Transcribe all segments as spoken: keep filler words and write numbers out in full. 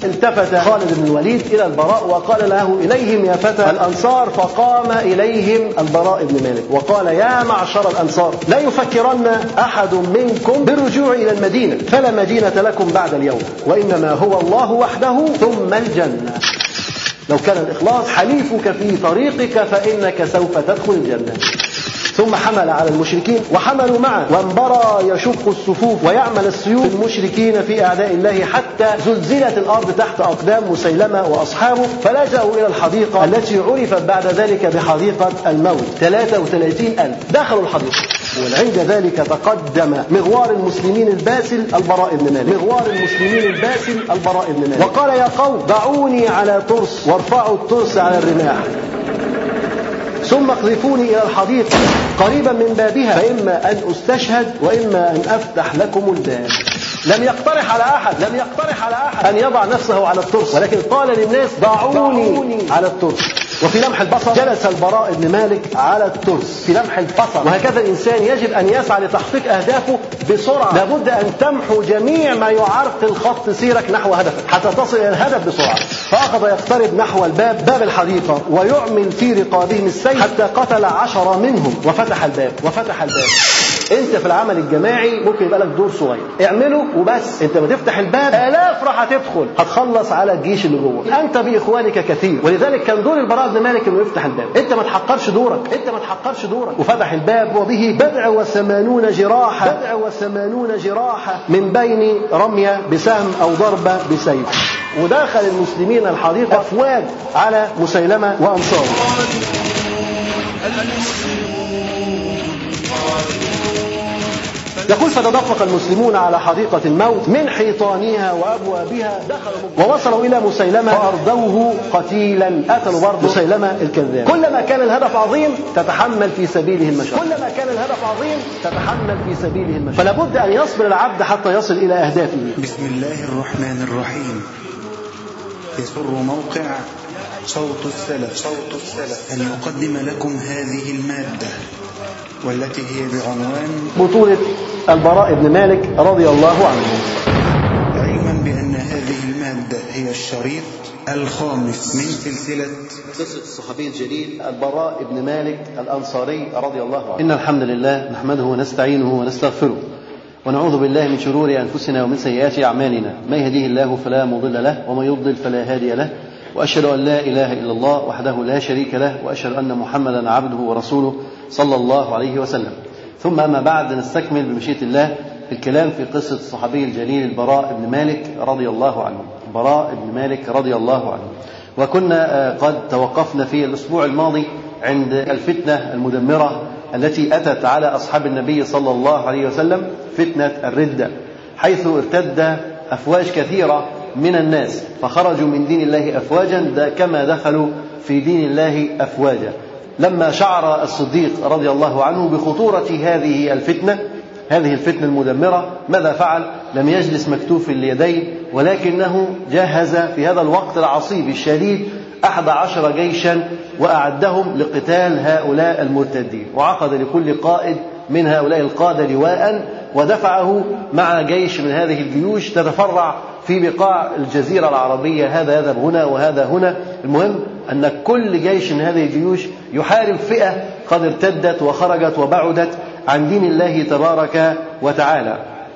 التفت خالد بن الوليد إلى البراء وقال له: إليهم يا فتى الأنصار. فقام إليهم البراء بن مالك وقال: يا معشر الأنصار، لا يفكرن أحد منكم بالرجوع إلى المدينة، فلا مدينة لكم بعد اليوم، وإنما هو الله وحده ثم الجنة. لو كان الإخلاص حليفك في طريقك فإنك سوف تدخل الجنة. ثم حمل على المشركين وحملوا معه، وانبرى يشق الصفوف ويعمل السيوف المشركين في أعداء الله، حتى زلزلت الأرض تحت أقدام مسيلمة وأصحابه، فلجأوا إلى الحديقة التي عرفت بعد ذلك بحديقة الموت. ثلاثة وثلاثين ألف دخلوا الحديقة، وعند ذلك تقدم مغوار المسلمين الباسل البراء بن مالك مغوار المسلمين الباسل البراء بن مالك وقال: يا قوم، ضعوني على ترس وارفعوا الترس على الرماح، ثم اقذفوني إلى الحديقة قريبا من بابها، فإما أن أستشهد وإما أن أفتح لكم الباب. لم يقترح على أحد لم يقترح على أحد أن يضع نفسه على الترس، ولكن قال للناس: ضعوني على الترس. وفي لمح البصر جلس البراء بن مالك على الترس في لمح البصر. وهكذا الإنسان يجب أن يسعى لتحقيق أهدافه بسرعة. لابد أن تمحو جميع ما يعرقل خط سيرك نحو هدفك حتى تصل إلى الهدف بسرعة. فأخذ يقترب نحو الباب باب الحديقة ويعمل في رقابهم السيف حتى قتل عشرة منهم وفتح الباب وفتح الباب. انت في العمل الجماعي ممكن يبقى لك دور صغير، اعمله وبس. انت ما تفتح الباب آلاف راح تدخل، هتخلص على الجيش اللي جوه. انت باخوانك كثير. ولذلك كان دور البراء بن مالك انه يفتح الباب. انت ما تحقرش دورك انت ما تحقرش دورك وفتح الباب، وبه بضع وثمانون جراحة بضع وثمانون جراحة من بين رمية بسهم او ضربة بسيف. ودخل المسلمين الحديقة افواج على مسيلمة وانصاره. يقول: فتدفق المسلمون على حديقة الموت من حيطانها وأبوابها، دخلوا ووصلوا إلى مسيلمة فأرضوه قتيلا. قتلوا برضه مسيلمة الكذاب. كلما كان الهدف عظيم تتحمل في سبيله المشقة كلما كان الهدف عظيم تتحمل في سبيله المشقة فلا بد أن يصبر العبد حتى يصل إلى أهدافه. بسم الله الرحمن الرحيم. يسر موقع صوت السلف صوت السلف أن يقدم لكم هذه المادة، والتي هي بعنوان بطولة البراء بن مالك رضي الله عنه. علما بأن هذه المادة هي الشريط الخامس من سلسلة قصة الصحابي الجليل البراء بن مالك الأنصاري رضي الله عنه. إن الحمد لله نحمده ونستعينه ونستغفره، ونعوذ بالله من شرور أنفسنا ومن سيئات أعمالنا. من يهديه الله فلا مضل له، ومن يضلل فلا هادي له. وأشهد أن لا إله إلا الله وحده لا شريك له، وأشهد أن محمدا عبده ورسوله صلى الله عليه وسلم. ثم أما بعد، نستكمل بمشيئة الله الكلام في قصة الصحابي الجليل البراء بن مالك رضي الله عنه. البراء بن مالك رضي الله عنه. وكنا قد توقفنا في الأسبوع الماضي عند الفتنة المدمرة التي أتت على أصحاب النبي صلى الله عليه وسلم، فتنة الردة، حيث ارتد أفواج كثيرة من الناس فخرجوا من دين الله أفواجا كما دخلوا في دين الله أفواجا. لما شعر الصديق رضي الله عنه بخطورة هذه الفتنة هذه الفتنة المدمرة، ماذا فعل؟ لم يجلس مكتوف اليدين، ولكنه جهز في هذا الوقت العصيب الشديد أحد عشر جيشا وأعدهم لقتال هؤلاء المرتدين، وعقد لكل قائد من هؤلاء القادة لواء ودفعه مع جيش من هذه الجيوش تتفرع في بقاع الجزيرة العربية، هذا يذهب هنا وهذا هنا. المهم أن كل جيش من هذه الجيوش يحارب فئة قد ارتدت وخرجت وبعدت عن دين الله تبارك وتعالى.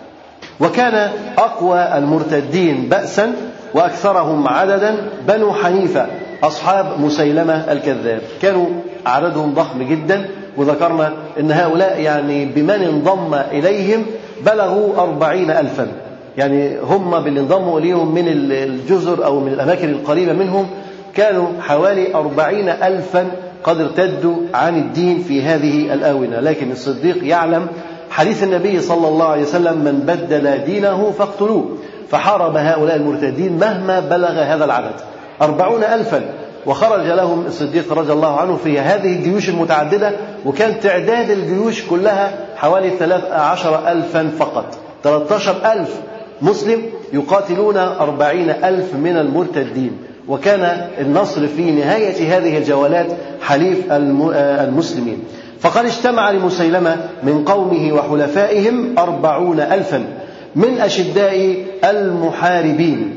وكان أقوى المرتدين بأسا وأكثرهم عددا بنو حنيفة أصحاب مسيلمة الكذاب، كانوا عددهم ضخم جدا، وذكرنا أن هؤلاء يعني بمن انضم إليهم بلغوا أربعين ألفا، يعني هم باللي انضموا إليهم من الجزر أو من الأماكن القريبة منهم كانوا حوالي أربعين ألفا قد ارتدوا عن الدين في هذه الآونة. لكن الصديق يعلم حديث النبي صلى الله عليه وسلم: من بدل دينه فاقتلوه. فحارب هؤلاء المرتدين مهما بلغ هذا العدد، أربعون ألفا، وخرج لهم الصديق رضي الله عنه في هذه الجيوش المتعددة، وكان تعداد الجيوش كلها حوالي ثلاث عشر ألفا فقط، ثلاثة عشر ألف مسلم يقاتلون أربعين ألف من المرتدين. وكان النصر في نهاية هذه الجولات حليف المسلمين. فقد اجتمع لمسيلمة من قومه وحلفائهم أربعون ألفا من أشداء المحاربين،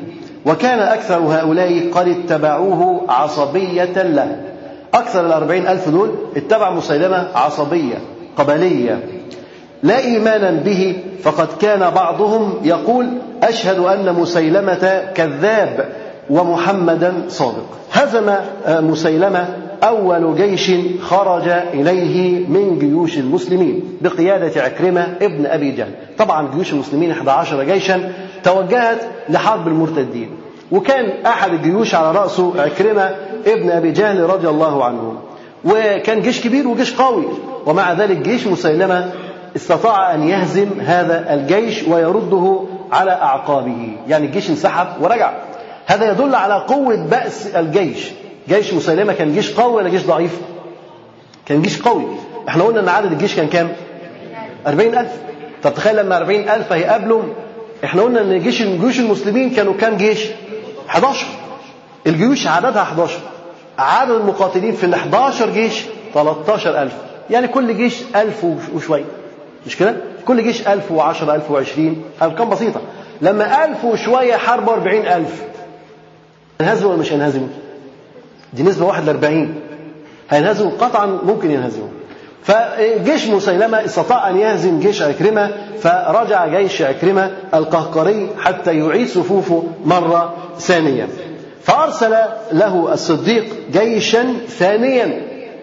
وكان أكثر هؤلاء قد اتبعوه عصبية له. أكثر الأربعين ألف دول اتبع مسيلمة عصبية قبلية لا إيمانا به، فقد كان بعضهم يقول أشهد أن مسيلمة كذاب ومحمدا صادق. هزم مسيلمة أول جيش خرج إليه من جيوش المسلمين بقيادة عكرمة ابن أبي جهل. طبعا جيوش المسلمين إحدى عشر جيشا توجهت لحرب المرتدين، وكان أحد الجيوش على رأسه عكرمة ابن أبي جهل رضي الله عنه، وكان جيش كبير وجيش قوي، ومع ذلك جيش مسيلمة استطاع أن يهزم هذا الجيش ويرده على أعقابه، يعني الجيش انسحب ورجع. هذا يدل على قوة بأس الجيش. جيش مسيلمة كان جيش قوي ولا جيش ضعيف؟ كان جيش قوي. احنا قلنا ان عدد الجيش كان كام؟ أربعين ألف. طب تخيل لما أربعين ألف هيقابلوا، احنا قلنا ان جيش جيوش المسلمين كانوا كام جيش؟ أحد عشر. الجيوش عددها أحد عشر، عدد المقاتلين في ال أحد عشر جيش ثلاثة عشر ألف، يعني كل جيش ألف وشوية، مش كده؟ كل جيش ألف وعشرة ألف وعشرين، أرقام بسيطة. لما ألف وشوية حاربوا أربعين ألف، هنهزموا ولا مش هنهزموا؟ دي نسبة واحد لأربعين. هينهزموا قطعا، ممكن ينهزموا. فجيش مسيلمة استطاع أن يهزم جيش عكرمة، فرجع جيش عكرمة القهقري حتى يعيد صفوفه مرة ثانية. فأرسل له الصديق جيشا ثانيا.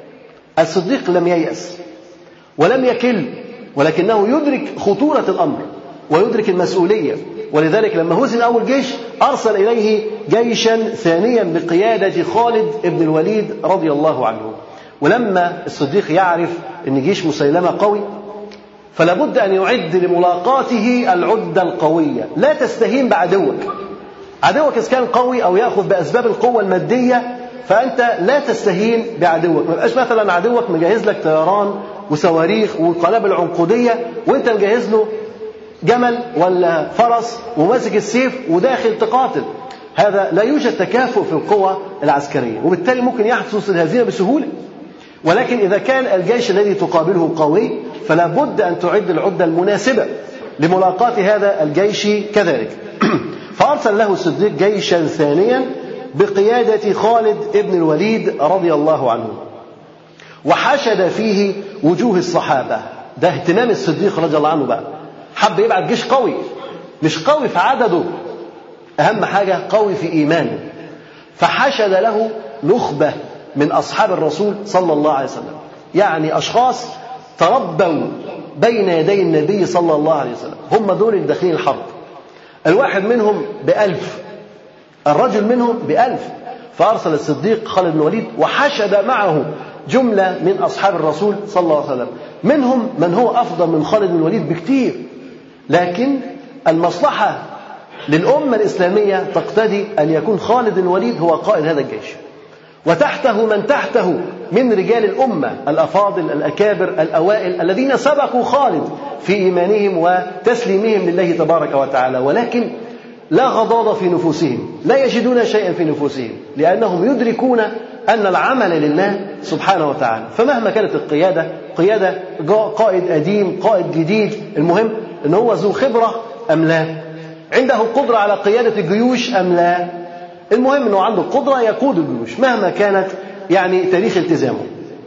الصديق لم ييأس ولم يكل، ولكنه يدرك خطورة الأمر ويدرك المسؤولية، ولذلك لما هزم أول جيش أرسل إليه جيشا ثانيا بقيادة خالد بن الوليد رضي الله عنه. ولما الصديق يعرف أن جيش مسيلمة قوي، فلا بد أن يعد لملاقاته العدة القوية. لا تستهين بعدوك. عدوك إذا كان قوي أو يأخذ بأسباب القوة المادية، فأنت لا تستهين بعدوك. ما يبقاش مثلا عدوك مجهز لك طيران وصواريخ وقنابل عنقودية وانت مجهز له جمل ولا فرس وماسك السيف وداخل تقاتل. هذا لا يوجد تكافؤ في القوة العسكرية، وبالتالي ممكن يحدث الهزيمة بسهولة. ولكن إذا كان الجيش الذي تقابله قوي، فلا بد أن تعد العدة المناسبة لملاقاة هذا الجيش كذلك. فأرسل له الصديق جيشا ثانيا بقيادة خالد بن الوليد رضي الله عنه، وحشد فيه وجوه الصحابة. ده اهتمام الصديق رضي الله عنه بقى، حب يبعت جيش قوي، مش قوي في عدده، أهم حاجة قوي في إيمانه. فحشد له نخبة من أصحاب الرسول صلى الله عليه وسلم، يعني أشخاص تربوا بين يدي النبي صلى الله عليه وسلم، هم دول اللي داخلين الحرب. الواحد منهم بألف، الرجل منهم بألف. فأرسل الصديق خالد بن الوليد وحشد معه جملة من أصحاب الرسول صلى الله عليه وسلم، منهم من هو أفضل من خالد بن الوليد بكثير، لكن المصلحة للأمة الإسلامية تقتضي أن يكون خالد بن الوليد هو قائد هذا الجيش، وتحته من تحته من رجال الأمة الأفاضل الأكابر الأوائل الذين سبقوا خالد في إيمانهم وتسليمهم لله تبارك وتعالى، ولكن لا غضاضة في نفوسهم، لا يجدون شيئا في نفوسهم، لأنهم يدركون أن العمل لله سبحانه وتعالى. فمهما كانت القيادة، قيادة قائد قديم قائد جديد، المهم أن هو ذو خبرة أم لا، عنده قدرة على قيادة الجيوش أم لا، المهم أنه عنده قدرة يقود الجيوش مهما كانت يعني تاريخ التزامه.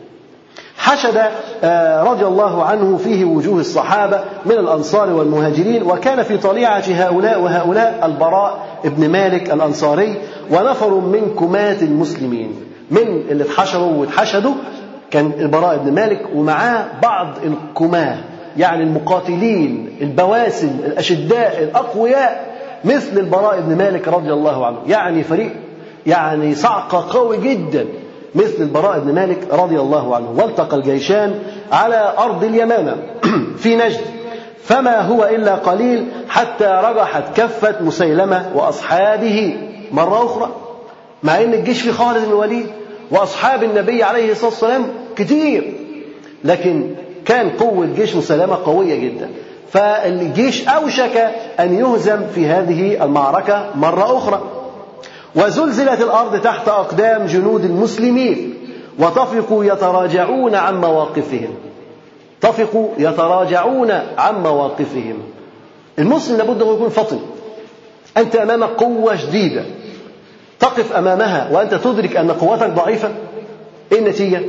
حشد رضي الله عنه فيه وجوه الصحابة من الأنصار والمهاجرين، وكان في طليعة هؤلاء وهؤلاء البراء ابن مالك الأنصاري ونفر من كمات المسلمين. من اللي اتحشروا واتحشدوا كان البراء ابن مالك، ومعاه بعض الكماه يعني المقاتلين البواسل الأشداء الأقوياء مثل البراء ابن مالك رضي الله عنه، يعني فريق يعني صعقة قوي جدا مثل البراء بن مالك رضي الله عنه. والتقى الجيشان على أرض اليمامة في نجد، فما هو إلا قليل حتى رجحت كفة مسيلمة وأصحابه مرة أخرى، مع أن الجيش في خالد بن الوليد وأصحاب النبي عليه الصلاة والسلام كتير، لكن كان قوة جيش مسيلمة قوية جدا، فالجيش أوشك أن يهزم في هذه المعركة مرة أخرى. وزلزلت الأرض تحت أقدام جنود المسلمين، وطفقوا يتراجعون عن مواقفهم، طفقوا يتراجعون عن مواقفهم. المسلم لابد أن يكون فطن، أنت أمام قوة جديدة تقف أمامها وأنت تدرك أن قوتك ضعيفة، إيه النتيجة؟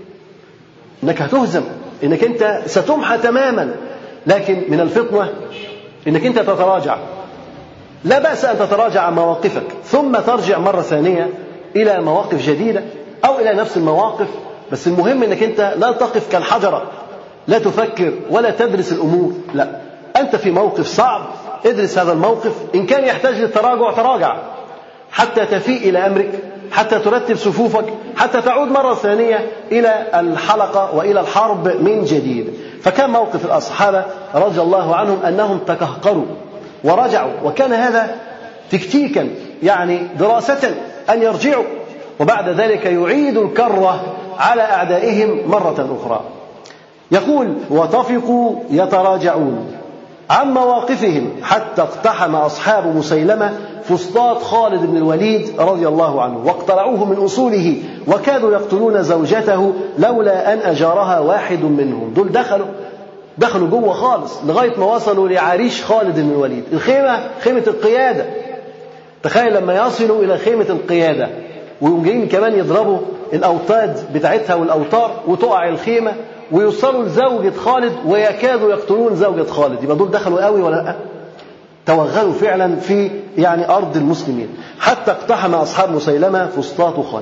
إنك هتهزم، إنك أنت ستمحى تماما. لكن من الفطنة إنك أنت تتراجع. لا بأس أن تتراجع عن مواقفك ثم ترجع مرة ثانية إلى مواقف جديدة أو إلى نفس المواقف، بس المهم إنك أنت لا تقف كالحجرة، لا تفكر ولا تدرس الأمور. لا، أنت في موقف صعب، ادرس هذا الموقف، إن كان يحتاج للتراجع تراجع حتى تفيء إلى أمرك، حتى ترتب صفوفك، حتى تعود مرة ثانية إلى الحلقة وإلى الحرب من جديد. فكان موقف الأصحابة رضي الله عنهم أنهم تكهكروا ورجعوا، وكان هذا تكتيكا يعني دراسة أن يرجعوا وبعد ذلك يعيدوا الكرة على أعدائهم مرة أخرى. يقول: وطفقوا يتراجعون عن مواقفهم حتى اقتحم أصحاب مسيلمة فسطاط خالد بن الوليد رضي الله عنه واقتلعوه من أصوله وكادوا يقتلون زوجته لولا أن أجارها واحد منهم. دول دخلوا دخلوا جوه خالص لغاية ما وصلوا لعريش خالد بن الوليد، الخيمة خيمة القيادة. تخيل لما يصلوا إلى خيمة القيادة ويقوم جايين كمان يضربوا الأوتاد بتاعتها والأوتار وتقع الخيمة ويوصلوا لزوجة خالد ويكادوا يقتلون زوجة خالد، يبقى دول دخلوا قوي ولا لا؟ توغلوا فعلا في يعني أرض المسلمين حتى اقتحم أصحاب مسيلمة فسطاط خالد.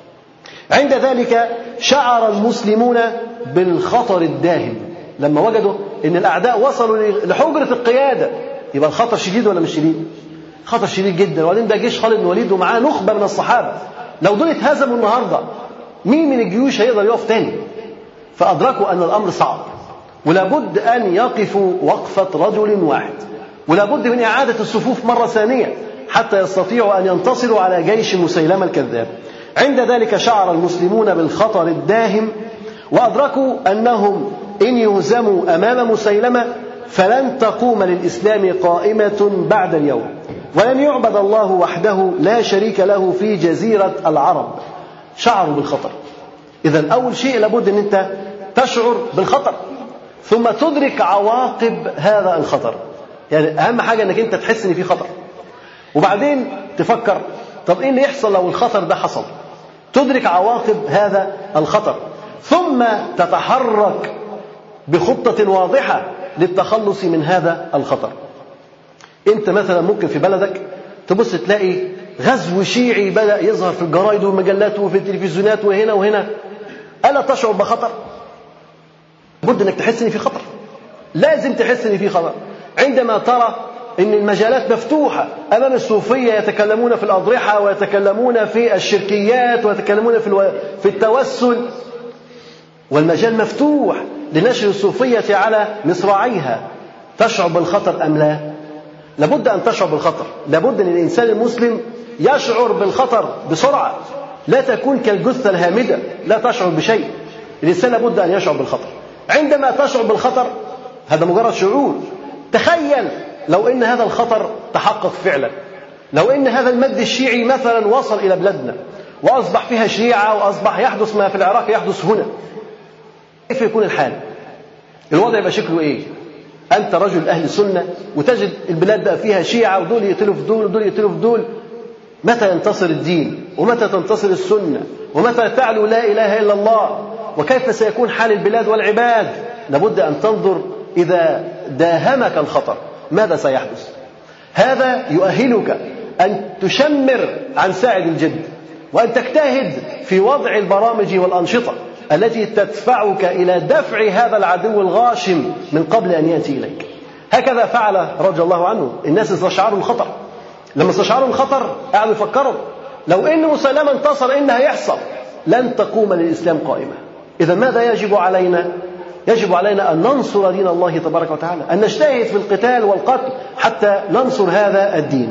عند ذلك شعر المسلمون بالخطر الداهم لما وجدوا أن الأعداء وصلوا لحجرة القيادة. يبقى الخطر شديد ولا مش شديد؟ خطر شديد جدا. وبعدين ده جيش خالد بن الوليد ومعاه نخبة من الصحابة، لو دول اتهزموا النهاردة مين من الجيوش هيقدر يقف تاني؟ فأدركوا أن الأمر صعب ولا بد أن يقفوا وقفة رجل واحد، ولا بد من إعادة الصفوف مرة ثانية حتى يستطيعوا أن ينتصروا على جيش مسيلمة الكذاب. عند ذلك شعر المسلمون بالخطر الداهم وأدركوا أنهم إن يهزموا أمام مسيلمة فلن تقوم للإسلام قائمة بعد اليوم، ولن يعبد الله وحده لا شريك له في جزيرة العرب. شعروا بالخطر. إذن أول شيء لابد أن أنت تشعر بالخطر ثم تدرك عواقب هذا الخطر. يعني أهم حاجة أنك أنت تحس أن في خطر، وبعدين تفكر طب إيه اللي يحصل لو الخطر ده حصل، تدرك عواقب هذا الخطر ثم تتحرك بخطة واضحة للتخلص من هذا الخطر. أنت مثلا ممكن في بلدك تبص تلاقي غزو شيعي بدأ يظهر في الجرايد والمجلات وفي التلفزيونات وهنا وهنا، ألا تشعر بخطر؟ بد أنك تحس أن في خطر، لازم تحس أن في خطر. عندما ترى أن المجالات مفتوحة أمام الصوفية يتكلمون في الأضرحة ويتكلمون في الشركيات ويتكلمون في في التوسل، والمجال مفتوح لنشر الصوفية على مصراعيها، تشعر بالخطر أم لا؟ لابد أن تشعر بالخطر. لابد أن الإنسان المسلم يشعر بالخطر بسرعة، لا تكون كالجثة الهامدة لا تشعر بشيء. الإنسان لابد أن يشعر بالخطر. عندما تشعر بالخطر هذا مجرد شعور. تخيل لو إن هذا الخطر تحقق فعلا، لو إن هذا المد الشيعي مثلا وصل إلى بلادنا وأصبح فيها شيعة وأصبح يحدث ما في العراق يحدث هنا، كيف يكون الحال؟ الوضع يبقى شكله إيه؟ أنت رجل أهل سنة وتجد البلاد بقى فيها شيعة ودول يقتلوا في دول ودول يقتلوا في دول. متى ينتصر الدين؟ ومتى تنتصر السنة؟ ومتى تعلو لا إله إلا الله؟ وكيف سيكون حال البلاد والعباد؟ لابد أن تنظر إذا داهمك الخطر ماذا سيحدث. هذا يؤهلك أن تشمر عن ساعد الجد وأن تجتهد في وضع البرامج والأنشطة التي تدفعك إلى دفع هذا العدو الغاشم من قبل أن يأتي إليك. هكذا فعل رضي الله عنه. الناس استشعروا الخطر، لما استشعروا الخطر قعدوا يفكروا لو إن مسيلمة انتصر إن هيحصل، لن تقوم للإسلام قائمة. إذا ماذا يجب علينا؟ يجب علينا أن ننصر دين الله تبارك وتعالى، أن نجتهد في القتال والقتل حتى ننصر هذا الدين.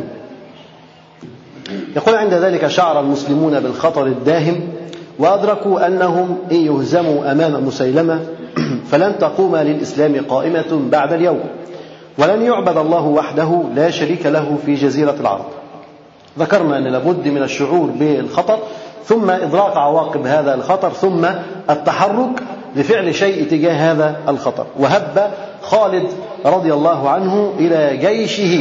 يقول عند ذلك شعر المسلمون بالخطر الداهم وأدركوا أنهم إن يهزموا أمام مسيلمة فلن تقوم للإسلام قائمة بعد اليوم، ولن يعبد الله وحده لا شريك له في جزيرة العرب. ذكرنا أن لابد من الشعور بالخطر ثم إدراك عواقب هذا الخطر ثم التحرك لفعل شيء تجاه هذا الخطر. وهب خالد رضي الله عنه إلى جيشه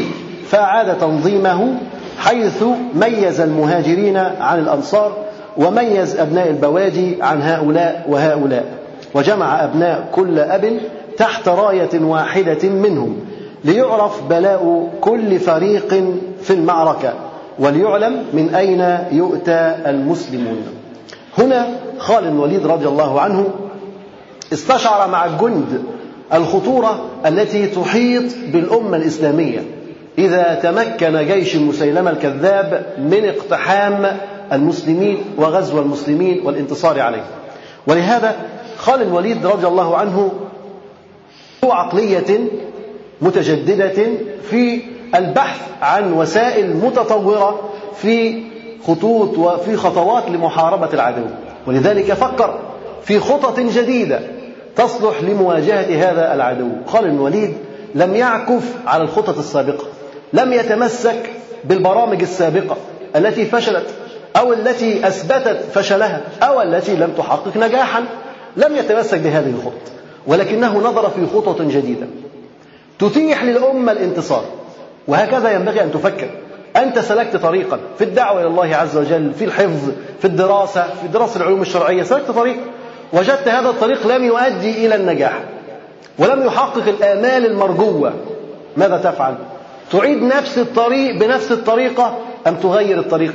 فأعاد تنظيمه حيث ميز المهاجرين عن الأنصار وميز أبناء البوادي عن هؤلاء وهؤلاء، وجمع أبناء كل أب تحت راية واحدة منهم ليعرف بلاء كل فريق في المعركة وليعلم من أين يؤتى المسلمون. هنا خالد بن الوليد رضي الله عنه استشعر مع الجند الخطورة التي تحيط بالأمة الإسلامية إذا تمكن جيش مسيلمة الكذاب من اقتحام المسلمين وغزو المسلمين والانتصار عليه. ولهذا خالد بن الوليد رضي الله عنه ذو عقلية متجددة في البحث عن وسائل متطورة في خطوط وفي خطوات لمحاربة العدو، ولذلك فكر في خطط جديدة تصلح لمواجهة هذا العدو. خالد بن الوليد لم يعكف على الخطط السابقة، لم يتمسك بالبرامج السابقة التي فشلت أو التي أثبتت فشلها أو التي لم تحقق نجاحا، لم يتمسك بهذه الخطط، ولكنه نظر في خطط جديدة تتيح للأمة الانتصار. وهكذا ينبغي أن تفكر. أنت سلكت طريقا في الدعوة إلى الله عز وجل، في الحفظ، في الدراسة، في دراسة العلوم الشرعية، سلكت طريق وجدت هذا الطريق لم يؤدي إلى النجاح ولم يحقق الآمال المرجوة، ماذا تفعل؟ تعيد نفس الطريق بنفس الطريقة أم تغير الطريق؟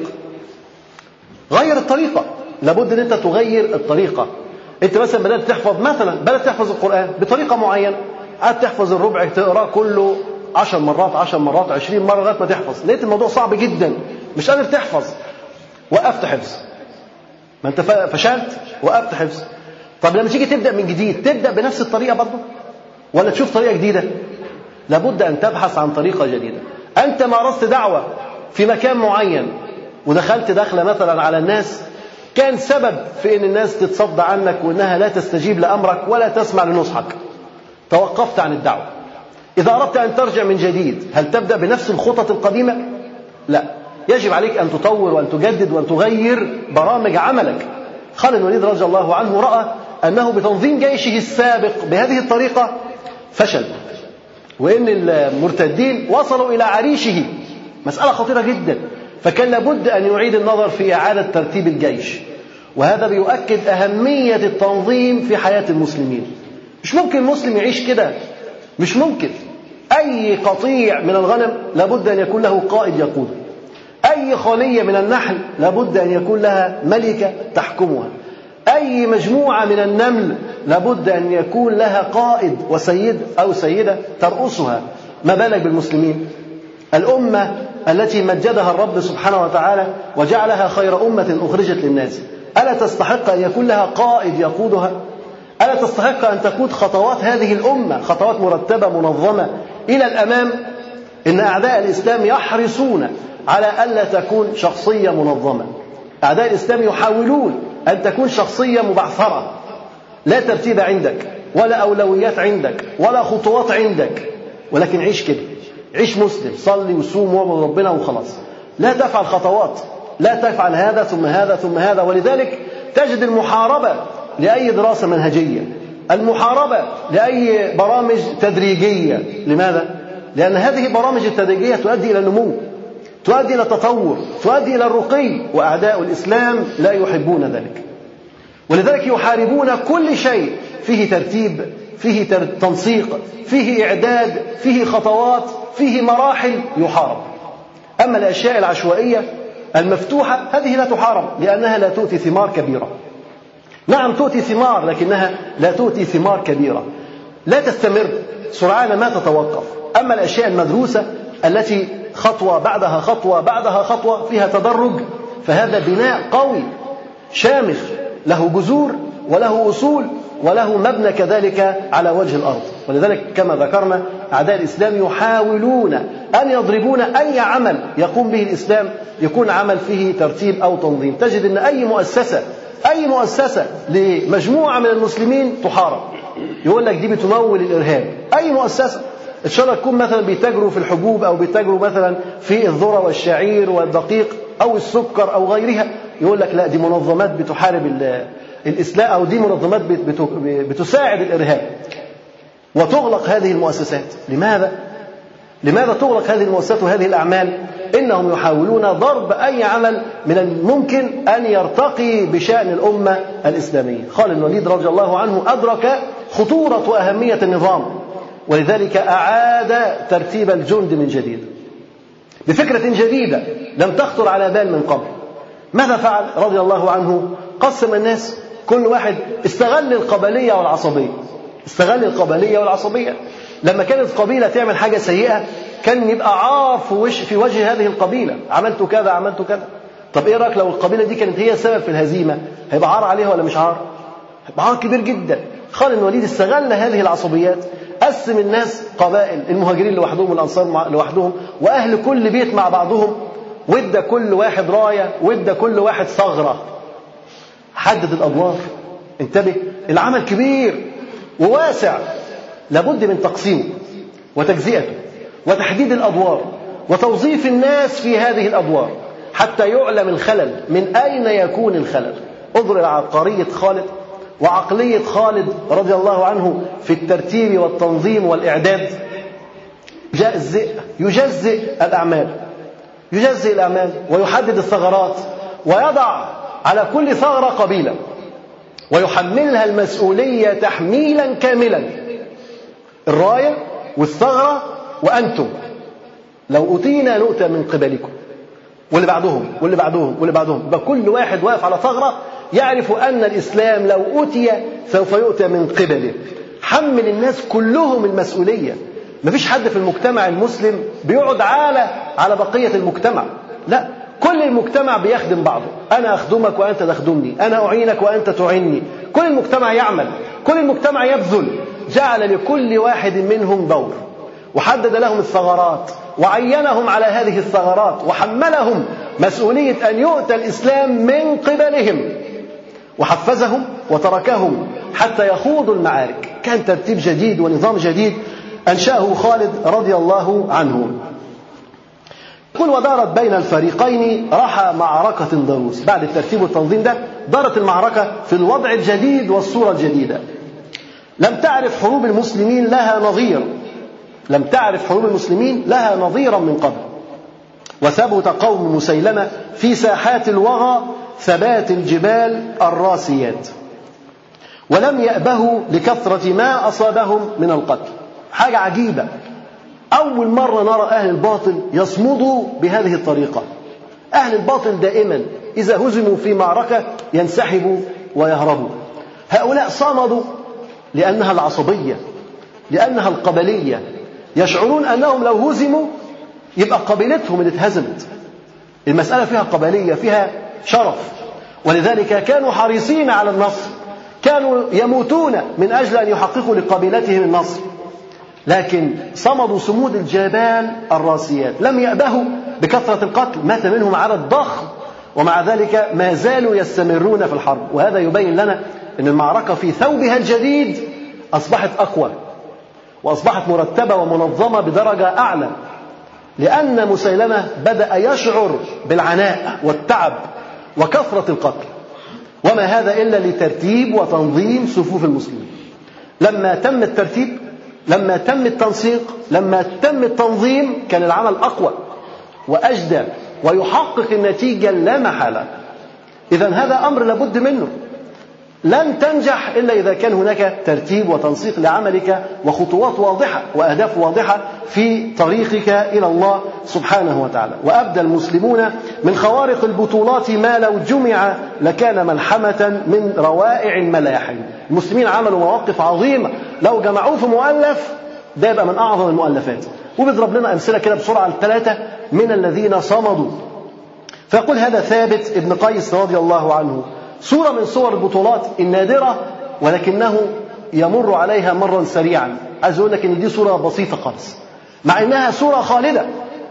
غير الطريقة، لابد أن أنت تغير الطريقة. أنت مثلا بدأت تحفظ مثلا بدأت تحفظ القرآن بطريقة معينة، قعدت تحفظ الربع تقرأ كله عشر مرات عشر مرات عشرين مرة لغاية ما تحفظ، لقيت الموضوع صعب جدا مش قادر تحفظ، وقفت حفظ. ما أنت فشلت، وقفت حفظ. طب لما تيجي تبدأ من جديد تبدأ بنفس الطريقة برضه ولا تشوف طريقة جديدة؟ لابد أن تبحث عن طريقة جديدة. أنت مارست دعوة في مكان معين ودخلت دخلة مثلا على الناس كان سبب في أن الناس تتصد عنك وأنها لا تستجيب لأمرك ولا تسمع لنصحك، توقفت عن الدعوة. إذا أردت أن ترجع من جديد هل تبدأ بنفس الخطط القديمة؟ لا، يجب عليك أن تطور وأن تجدد وأن تغير برامج عملك. خالد بن الوليد رضي الله عنه رأى أنه بتنظيم جيشه السابق بهذه الطريقة فشل، وإن المرتدين وصلوا إلى عريشه، مسألة خطيرة جدا. فكان لابد أن يعيد النظر في إعادة ترتيب الجيش، وهذا بيؤكد أهمية التنظيم في حياة المسلمين. مش ممكن مسلم يعيش كده، مش ممكن. أي قطيع من الغنم لابد أن يكون له قائد يقوده، أي خلية من النحل لابد أن يكون لها ملكة تحكمها، أي مجموعة من النمل لابد أن يكون لها قائد وسيد أو سيدة ترأسها. ما بالك بالمسلمين، الأمة التي مجدها الرب سبحانه وتعالى وجعلها خير أمة أخرجت للناس، ألا تستحق أن يكون لها قائد يقودها؟ ألا تستحق أن تقود خطوات هذه الأمة خطوات مرتبة منظمة إلى الأمام؟ إن أعداء الإسلام يحرصون على ألا تكون شخصية منظمة. أعداء الإسلام يحاولون أن تكون شخصية مبعثرة، لا ترتيب عندك ولا أولويات عندك ولا خطوات عندك، ولكن عيش كده، عيش مسلم، صلي وصوم واعبد ربنا وخلاص. لا تفعل خطوات، لا تفعل هذا ثم هذا ثم هذا. ولذلك تجد المحاربة لأي دراسة منهجية، المحاربة لأي برامج تدريجية. لماذا؟ لأن هذه البرامج التدريجية تؤدي إلى النمو، تؤدي إلى التطور، تؤدي إلى الرقي، وأعداء الإسلام لا يحبون ذلك. ولذلك يحاربون كل شيء فيه ترتيب، فيه تنسيق، فيه إعداد، فيه خطوات، فيه مراحل يحارب. أما الأشياء العشوائية المفتوحة هذه لا تحارب، لأنها لا تؤتي ثمار كبيرة. نعم تؤتي ثمار، لكنها لا تؤتي ثمار كبيرة، لا تستمر، سرعان ما تتوقف. أما الأشياء المدروسة التي خطوة بعدها خطوة بعدها خطوة فيها تدرج، فهذا بناء قوي شامخ له جذور وله أصول وله مبنى كذلك على وجه الأرض. ولذلك كما ذكرنا أعداء الإسلام يحاولون أن يضربون أي عمل يقوم به الإسلام يكون عمل فيه ترتيب أو تنظيم. تجد أن أي مؤسسة أي مؤسسة لمجموعة من المسلمين تحارب، يقول لك دي بتمول الإرهاب. أي مؤسسة إن شاء الله تكون مثلا بيتاجروا في الحبوب أو بيتاجروا مثلا في الذرة والشعير والدقيق أو السكر أو غيرها، يقول لك لا دي منظمات بتحارب الإسلام أو دي منظمات بتساعد الإرهاب، وتغلق هذه المؤسسات. لماذا؟ لماذا تغلق هذه المؤسسات وهذه الأعمال؟ إنهم يحاولون ضرب أي عمل من الممكن أن يرتقي بشأن الأمة الإسلامية. خالد بن الوليد رضي الله عنه أدرك خطورة وأهمية النظام، ولذلك أعاد ترتيب الجند من جديد بفكرة جديدة لم تخطر على بال من قبل. ماذا فعل رضي الله عنه؟ قسم الناس، كل واحد استغل القبلية والعصبية. استغل القبلية والعصبية لما كانت قبيلة تعمل حاجة سيئة كان يبقى عار في وجه هذه القبيلة، عملت كذا عملت كذا. طب ايه رأيك لو القبيلة دي كانت هي السبب في الهزيمة؟ هيبقى عار عليها ولا مش عار؟ هيبقى عار كبير جدا. خالد بن الوليد استغل هذه العصبيات، قسم الناس قبائل، المهاجرين لوحدهم والأنصار لوحدهم، وأهل كل بيت مع بعضهم، وادى كل واحد راية، وادى كل واحد ثغرة. حدد الأدوار. انتبه، العمل كبير وواسع، لابد من تقسيمه وتجزئته وتحديد الأدوار وتوظيف الناس في هذه الأدوار حتى يعلم الخلل، من أين يكون الخلل. انظر إلى عبقرية خالد وعقلية خالد رضي الله عنه في الترتيب والتنظيم والإعداد. يجزئ يجزئ الأعمال يجزئ الأعمال ويحدد الثغرات، ويضع على كل ثغرة قبيلة ويحملها المسؤولية تحميلا كاملا. الراية والثغرة وأنتم لو أتينا نؤتى من قبلكم، واللي بعدهم واللي بعدهم واللي بعدهم. يبقى كل واحد واقف على ثغرة يعرف أن الإسلام لو أتي سوف يؤتى من قبله. حمل الناس كلهم المسؤولية. مفيش حد في المجتمع المسلم بيقعد عالة على بقية المجتمع، لا، كل المجتمع بيخدم بعضه. أنا أخدمك وأنت تخدمني، أنا أعينك وأنت تعيني. كل المجتمع يعمل، كل المجتمع يبذل. جعل لكل واحد منهم دور، وحدد لهم الثغرات، وعينهم على هذه الثغرات، وحملهم مسؤولية أن يؤتى الإسلام من قبلهم، وحفزهم وتركهم حتى يخوضوا المعارك. كان ترتيب جديد ونظام جديد أنشأه خالد رضي الله عنه. كل ودارت بين الفريقين رحى معركة ضروس. بعد الترتيب والتنظيم ده دارت المعركة في الوضع الجديد والصورة الجديدة. لم تعرف حروب المسلمين لها نظير لم تعرف حروب المسلمين لها نظيرا من قبل. وثبت قوم مسيلمة في ساحات الوغى ثبات الجبال الراسيات، ولم يأبهوا لكثرة ما أصابهم من القتل. حاجة عجيبة، أول مرة نرى أهل الباطل يصمدوا بهذه الطريقة. أهل الباطل دائما إذا هزموا في معركة ينسحبوا ويهربوا. هؤلاء صمدوا لأنها العصبية، لأنها القبلية. يشعرون أنهم لو هزموا يبقى قبيلتهم اللي اتهزمت. المسألة فيها قبلية، فيها شرف، ولذلك كانوا حريصين على النصر، كانوا يموتون من أجل أن يحققوا لقبيلتهم النصر. لكن صمدوا صمود الجبال الراسيات، لم يأبهوا بكثرة القتل. مات منهم عدد ضخم، ومع ذلك ما زالوا يستمرون في الحرب. وهذا يبين لنا أن المعركة في ثوبها الجديد أصبحت أقوى، وأصبحت مرتبة ومنظمة بدرجة أعلى، لأن مسيلمة بدأ يشعر بالعناء والتعب وكثرة القتل. وما هذا إلا لترتيب وتنظيم صفوف المسلمين. لما تم الترتيب، لما تم التنسيق، لما تم التنظيم، كان العمل أقوى وأجدى ويحقق النتيجة لا محالة. إذن هذا أمر لابد منه. لن تنجح إلا إذا كان هناك ترتيب وتنسيق لعملك وخطوات واضحة وأهداف واضحة في طريقك إلى الله سبحانه وتعالى. وأبدى المسلمون من خوارق البطولات ما لو جمع لكان ملحمة من روائع الملاحم. المسلمين عملوا مواقف عظيمة لو جمعوه في مؤلف ده يبقى من أعظم المؤلفات. وبيضرب لنا أمثلة كده بسرعة الثلاثة من الذين صمدوا. فيقول هذا ثابت ابن قيس رضي الله عنه: صورة من صور البطولات النادرة ولكنه يمر عليها مرا سريعا. عايز أقول لك إن دي صورة بسيطة خالص، مع إنها صورة خالدة،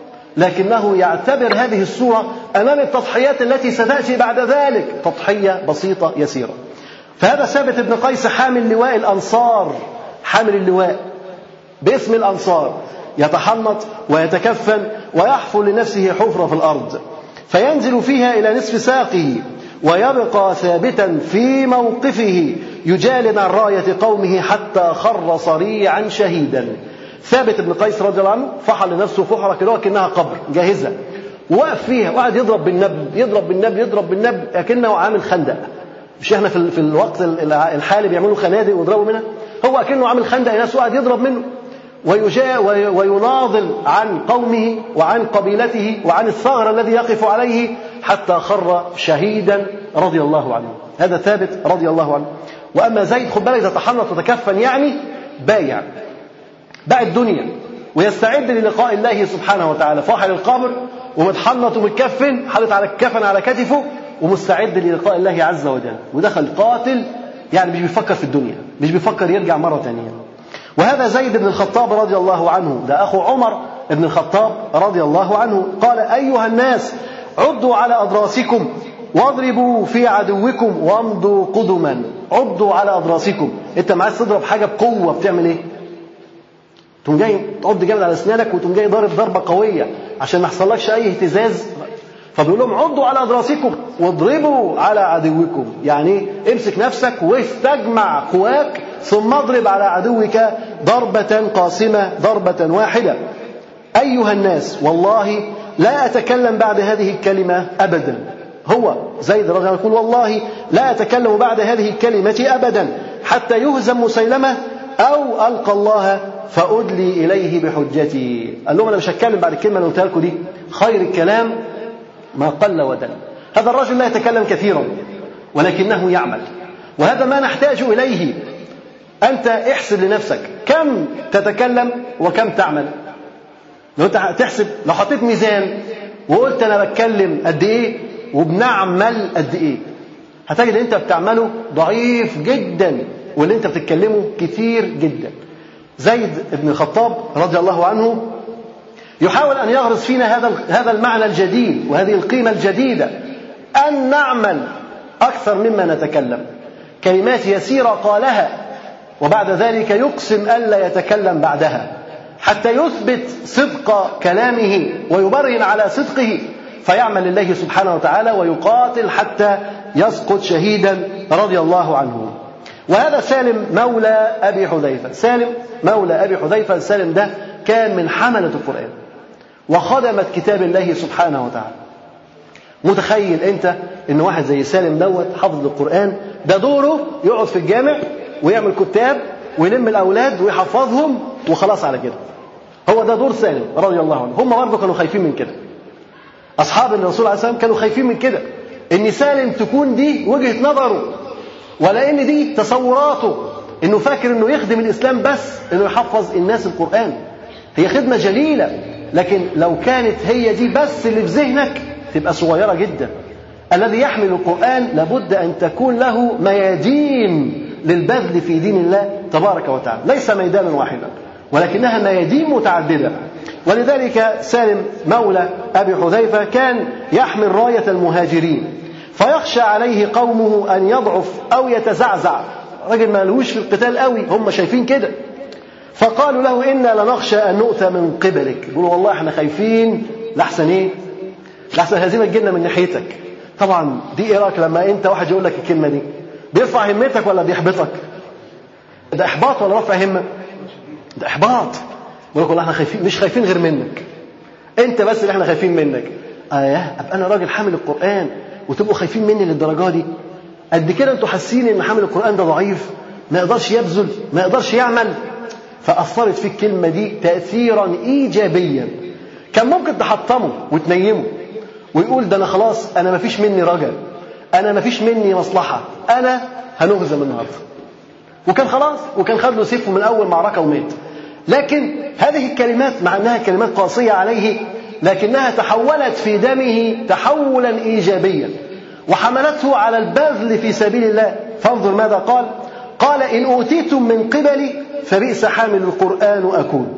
لكنه يعتبر هذه الصورة أمام التضحيات التي ستأتي بعد ذلك تضحية بسيطة يسيرة. فهذا ثابت ابن قيس حامل لواء الأنصار، حامل اللواء باسم الأنصار، يتحنط ويتكفن ويحفر لنفسه حفرة في الأرض فينزل فيها إلى نصف ساقه، ويبقى ثابتا في موقفه يجالد عن راية قومه حتى خر صريعا شهيدا. ثابت بن قيس رضي الله عنه فحر لنفسه فحرة كده كأنها قبر جاهزة، ووقف فيها وقعد يضرب بالنبل يضرب بالنبل يضرب بالنبل كأنه عامل خندق. مش احنا في في الوقت الحالي بيعملوا خنادق ويضربوا منها؟ هو كأنه عامل خندق لنفسه وقعد يضرب منه ويجاء ويناضل عن قومه وعن قبيلته وعن الثغر الذي يقف عليه حتى خر شهيدا رضي الله عنه. هذا ثابت رضي الله عنه. وأما زيد خد بالك تتحنط وتكفن يعني بايع باع الدنيا ويستعد للقاء الله سبحانه وتعالى، فاحل القبر ومتحنط ومتكفن حاطط على الكفن على كتفه ومستعد للقاء الله عز وجل، ودخل قاتل يعني مش بيفكر في الدنيا، مش بيفكر يرجع مرة ثانية. وهذا زيد بن الخطاب رضي الله عنه، ده أخو عمر بن الخطاب رضي الله عنه، قال أيها الناس عضوا على أضراسكم واضربوا في عدوكم وامضوا قدما. عضوا على أضراسكم، أنت معاك تضرب حاجة بقوة بتعمل إيه؟ تقوم جاي تعض جامد على أسنانك وتقوم جاي ضارب ضربة قوية عشان ما يحصلكش أي اهتزاز. فبيقول لهم عضوا على أضراسكم واضربوا على عدوكم، يعني امسك نفسك واستجمع قواك ثم اضرب على عدوك ضربة قاسمة ضربة واحدة. أيها الناس والله لا أتكلم بعد هذه الكلمة أبدا. هو زيد رضي الله عنه يقول والله لا أتكلم بعد هذه الكلمة أبدا حتى يهزم مسيلمة أو ألقى الله فأدلي إليه بحجتي. قال لهم أنا مش هتكلم بعد الكلمة اللي قلتها لكم دي، خير الكلام ما قل ودل. هذا الرجل لا يتكلم كثيرا ولكنه يعمل، وهذا ما نحتاج إليه. أنت احسب لنفسك كم تتكلم وكم تعمل. لو أنت تحسب، لو حطيت ميزان وقلت أنا بتكلم قد إيه وبنعمل قد إيه، هتجد أنت بتعمله ضعيف جدا واللي أنت بتتكلمه كثير جدا. زيد بن الخطاب رضي الله عنه يحاول أن يغرس فينا هذا هذا المعنى الجديد وهذه القيمة الجديدة، أن نعمل أكثر مما نتكلم. كلمات يسيرة قالها وبعد ذلك يقسم ألا يتكلم بعدها حتى يثبت صدق كلامه ويبرهن على صدقه، فيعمل لله سبحانه وتعالى ويقاتل حتى يسقط شهيدا رضي الله عنه. وهذا سالم مولى أبي حذيفة. سالم مولى أبي حذيفة، سالم ده كان من حملة القرآن وخدمت كتاب الله سبحانه وتعالى. متخيل أنت إن واحد زي سالم دوت حافظ القرآن، ده دوره يقعد في الجامع ويعمل كتاب ويلم الأولاد ويحفظهم وخلاص على كده. هو ده دور سالم رضي الله عنه. هم برضه كانوا خايفين من كده، أصحاب الرسول عليه السلام كانوا خايفين من كده، إن سالم تكون دي وجهة نظره ولا إن دي تصوراته، إنه فاكر إنه يخدم الإسلام بس إنه يحفظ الناس القرآن. هي خدمة جليلة، لكن لو كانت هي دي بس اللي في ذهنك تبقى صغيرة جدا. الذي يحمل القرآن لابد أن تكون له ميادين للبذل في دين الله تبارك وتعالى، ليس ميدانا واحدا ولكنها ميادين متعددة. ولذلك سالم مولى أبي حذيفة كان يحمل راية المهاجرين، فيخشى عليه قومه أن يضعف أو يتزعزع. راجل ما لهوش في القتال قوي، هم شايفين كده، فقالوا له إنا لنخشى أن نؤتى من قبلك. يقولوا والله احنا خايفين لحسن ايه، لحسن هزيمة تجينا من ناحيتك. طبعا دي ايه رايك لما انت واحد يقول لك الكلمة دي، بيرفع همتك ولا بيحبطك؟ ده احباط ولا رفع همة؟ ده احباط. يقول لك والله احنا خايفين، مش خايفين غير منك انت بس اللي احنا خايفين منك. اه ابقى انا راجل حامل القرآن وتبقوا خايفين مني للدرجة دي؟ قد كده انتوا حاسين ان حامل القرآن ده ضعيف، ما يقدرش يبذل، ما يقدرش يعمل. فأثرت في الكلمة دي تأثيرا إيجابيا. كان ممكن تحطمه وتنيمه ويقول ده أنا خلاص، أنا ما فيش مني رجل، أنا ما فيش مني مصلحة، أنا هنهزم النهارده، وكان خلاص، وكان خد له سيفه من أول معركة ومات. لكن هذه الكلمات مع أنها كلمات قاسية عليه، لكنها تحولت في دمه تحولا إيجابيا وحملته على البذل في سبيل الله. فانظر ماذا قال. قال إن أوتيتم من قبلي فبئس حامل القرآن أكون.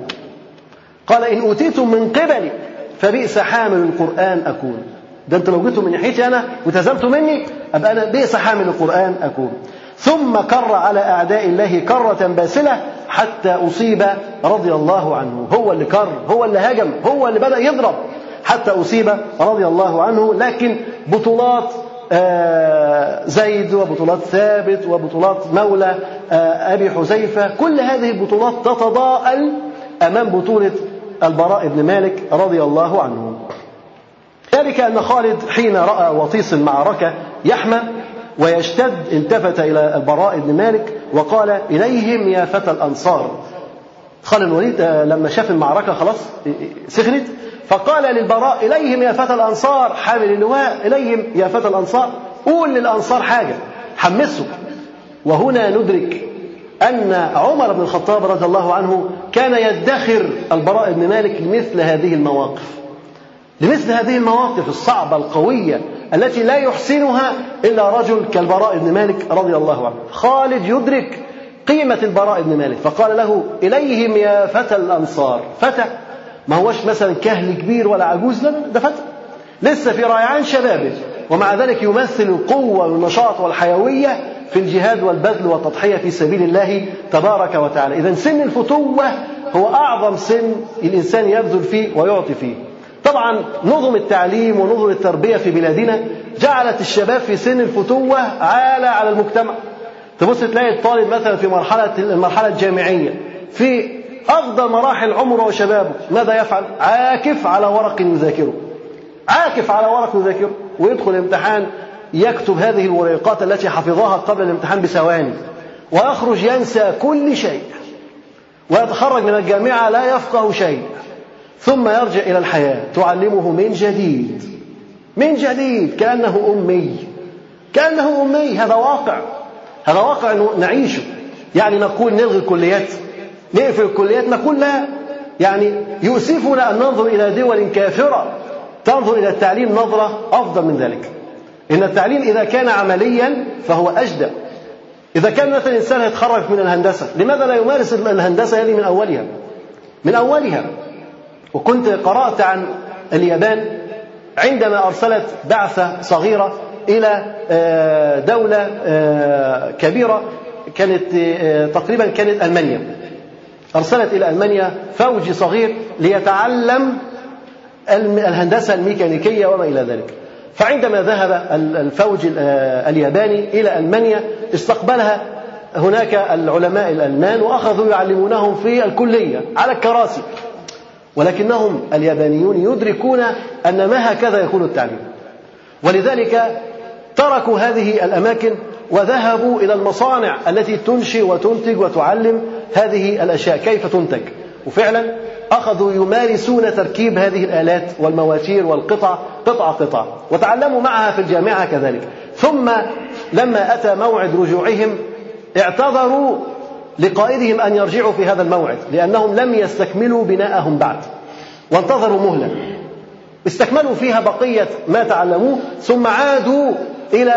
قال إن أوتيتم من قبلي فبئس حامل القرآن أكون. ده أنت لو جيتوا من ناحيتي أنا وتزمتوا مني أبقى أنا بئس حامل القرآن أكون. ثم كر على أعداء الله كرة باسلة حتى أصيب رضي الله عنه. هو اللي كر، هو اللي هجم، هو اللي بدأ يضرب حتى أصيب رضي الله عنه. لكن بطولات زيد وبطولات ثابت وبطولات مولى أبي حذيفة، كل هذه البطولات تتضاءل أمام بطولة البراء بن مالك رضي الله عنه. ذلك أن خالد حين رأى وطيس المعركة يحمى ويشتد التفت إلى البراء بن مالك وقال: إليهم يا فتى الأنصار. خالد الوليد لما شاف المعركة خلاص سخنت، فقال للبراء: إليهم يا فتى الأنصار، حامل اللواء، إليهم يا فتى الأنصار، قول للأنصار حاجة، حمسه. وهنا ندرك أن عمر بن الخطاب رضي الله عنه كان يدخر البراء بن مالك لمثل هذه المواقف، لمثل هذه المواقف الصعبة القوية التي لا يحسنها إلا رجل كالبراء بن مالك رضي الله عنه. خالد يدرك قيمة البراء بن مالك فقال له: إليهم يا فتى الأنصار. فتى ما هوش مثلا كهل كبير ولا عجوز، لا، ده فتى لسه في ريعان شبابه، ومع ذلك يمثل القوة والنشاط والحيوية في الجهاد والبذل والتضحية في سبيل الله تبارك وتعالى. إذن سن الفتوة هو أعظم سن الإنسان يبذل فيه ويعطي فيه. طبعا نظم التعليم ونظم التربية في بلادنا جعلت الشباب في سن الفتوة عالة على المجتمع. تبص تلاقي الطالب مثلا في مرحلة المرحلة الجامعية في أفضل مراحل عمره وشبابه ماذا يفعل؟ عاكف على ورق يذاكره، عاكف على ورق يذاكره، ويدخل الامتحان يكتب هذه الورقات التي حفظها قبل الامتحان بثواني، ويخرج ينسى كل شيء، ويتخرج من الجامعة لا يفقه شيء، ثم يرجع إلى الحياة تعلمه من جديد من جديد كأنه أمي، كأنه أمي. هذا واقع، هذا واقع نعيشه. يعني نقول نلغي الكليات، نقفل الكليات، نقول لا. يعني يؤسفنا أن ننظر إلى دول كافرة تنظر إلى التعليم نظرة أفضل من ذلك. إن التعليم إذا كان عمليا فهو أجدى. إذا كان مثلا إنسان يتخرج من الهندسة، لماذا لا يمارس الهندسة هذه من أولها من أولها وكنت قرأت عن اليابان عندما أرسلت بعثة صغيرة إلى دولة كبيرة كانت تقريبا كانت ألمانيا، أرسلت إلى ألمانيا فوج صغير ليتعلم الهندسة الميكانيكية وما إلى ذلك. فعندما ذهب الفوج الياباني إلى ألمانيا استقبلها هناك العلماء الألمان وأخذوا يعلمونهم في الكلية على الكراسي، ولكنهم اليابانيون يدركون أن ما هكذا يكون التعليم، ولذلك تركوا هذه الأماكن وذهبوا إلى المصانع التي تنشئ وتنتج وتعلم هذه الأشياء كيف تنتج. وفعلا أخذوا يمارسون تركيب هذه الآلات والمواتير والقطع قطعة قطعة، وتعلموا معها في الجامعة كذلك. ثم لما أتى موعد رجوعهم اعتذروا لقائدهم أن يرجعوا في هذا الموعد، لأنهم لم يستكملوا بناءهم بعد، وانتظروا مهلة استكملوا فيها بقية ما تعلموه، ثم عادوا إلى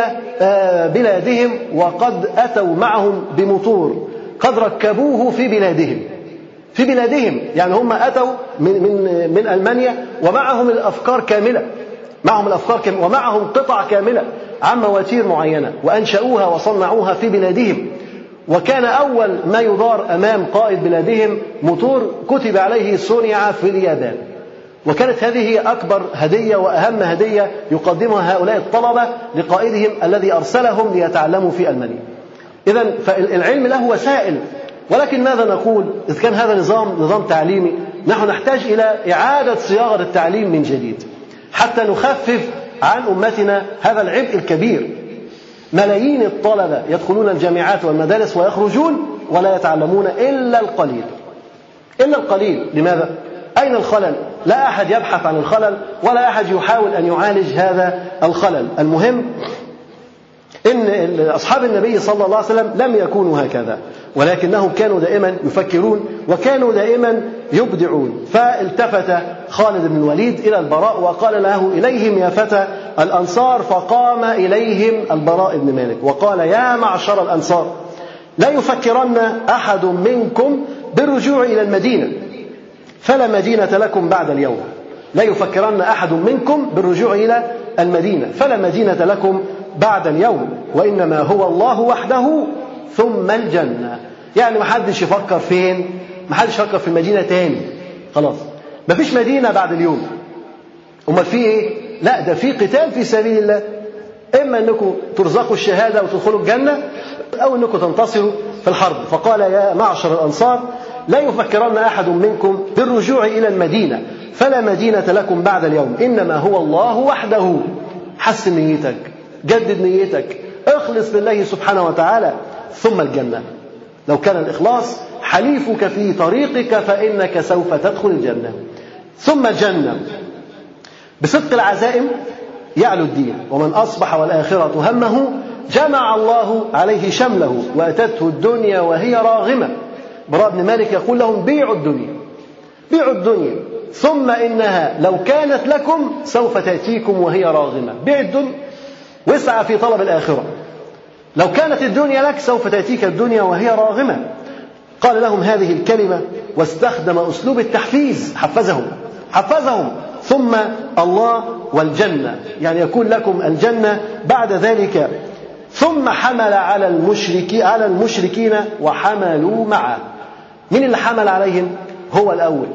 بلادهم وقد أتوا معهم بموتور قد ركبوه في بلادهم في بلادهم يعني هم أتوا من من من ألمانيا ومعهم الأفكار كاملة معهم الأفكار كاملة ومعهم قطع كاملة عن مواتير معينة، وأنشأوها وصنعوها في بلادهم. وكان أول ما يدار أمام قائد بلادهم موتور كتب عليه صنع في اليابان، وكانت هذه أكبر هدية وأهم هدية يقدمها هؤلاء الطلبة لقائدهم الذي أرسلهم ليتعلموا في ألمانيا. إذن فالعلم له وسائل، ولكن ماذا نقول إذا كان هذا نظام نظام تعليمي؟ نحن نحتاج إلى إعادة صياغة التعليم من جديد حتى نخفف عن أمتنا هذا العبء الكبير. ملايين الطلبة يدخلون الجامعات والمدارس ويخرجون ولا يتعلمون إلا القليل إلا القليل. لماذا؟ أين الخلل؟ لا أحد يبحث عن الخلل ولا أحد يحاول أن يعالج هذا الخلل. المهم إن أصحاب النبي صلى الله عليه وسلم لم يكونوا هكذا، ولكنهم كانوا دائما يفكرون وكانوا دائما يبدعون. فالتفت خالد بن الوليد إلى البراء وقال له: إليهم يا فتى الأنصار. فقام إليهم البراء بن مالك وقال: يا معشر الأنصار، لا يفكرن أحد منكم بالرجوع إلى المدينة، فلا مدينة لكم بعد اليوم. لا يفكرن أحد منكم بالرجوع إلى المدينة فلا مدينة لكم بعد اليوم، وإنما هو الله وحده ثم الجنة. يعني ما حدش يفكر فين؟ ما حدش يفكر في المدينة تاني، خلاص ما فيش مدينة بعد اليوم. أمال في إيه؟ لا، ده في قتال في سبيل الله، إما أنكم ترزقوا الشهادة وتدخلوا الجنة أو أنكم تنتصروا في الحرب. فقال: يا معشر الأنصار، لا يفكرن أحد منكم بالرجوع إلى المدينة فلا مدينة لكم بعد اليوم إنما هو الله وحده. حسن نيتك، جدد نيتك، اخلص لله سبحانه وتعالى. ثم الجنة، لو كان الإخلاص حليفك في طريقك فإنك سوف تدخل الجنة. ثم الجنة، بصدق العزائم يعلو الدين، ومن أصبح والآخرة همه جمع الله عليه شمله وأتته الدنيا وهي راغمة. براء بن مالك يقول لهم بيعوا الدنيا، بيعوا الدنيا ثم إنها لو كانت لكم سوف تأتيكم وهي راغمة. بيع الدنيا واسعى في طلب الآخرة، لو كانت الدنيا لك سوف تأتيك الدنيا وهي راغمة. قال لهم هذه الكلمة واستخدم أسلوب التحفيز، حفزهم حفزهم ثم الله والجنة، يعني يكون لكم الجنة بعد ذلك. ثم حمل على المشركين على المشركين وحملوا معه. من اللي حمل عليهم؟ هو الأول،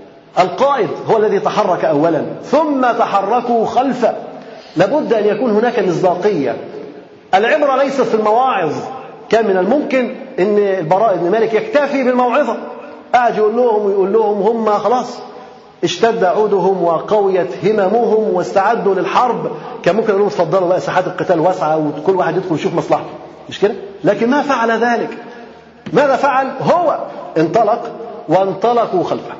القائد هو الذي تحرك أولا ثم تحركوا خلفه. لابد أن يكون هناك مصداقية. العبرة ليست في المواعظ. كان من الممكن أن البراء بن مالك يكتفي بالموعظة، قاعد يقول لهم ويقول لهم، هم خلاص اشتد عودهم وقويت هممهم واستعدوا للحرب. كان ممكن يقول لهم اتفضلوا بقى، ساحات القتال واسعة وكل واحد يدخل يشوف مصلحته، مش كده؟ لكن ما فعل ذلك. ماذا فعل؟ هو انطلق وانطلقوا خلفه.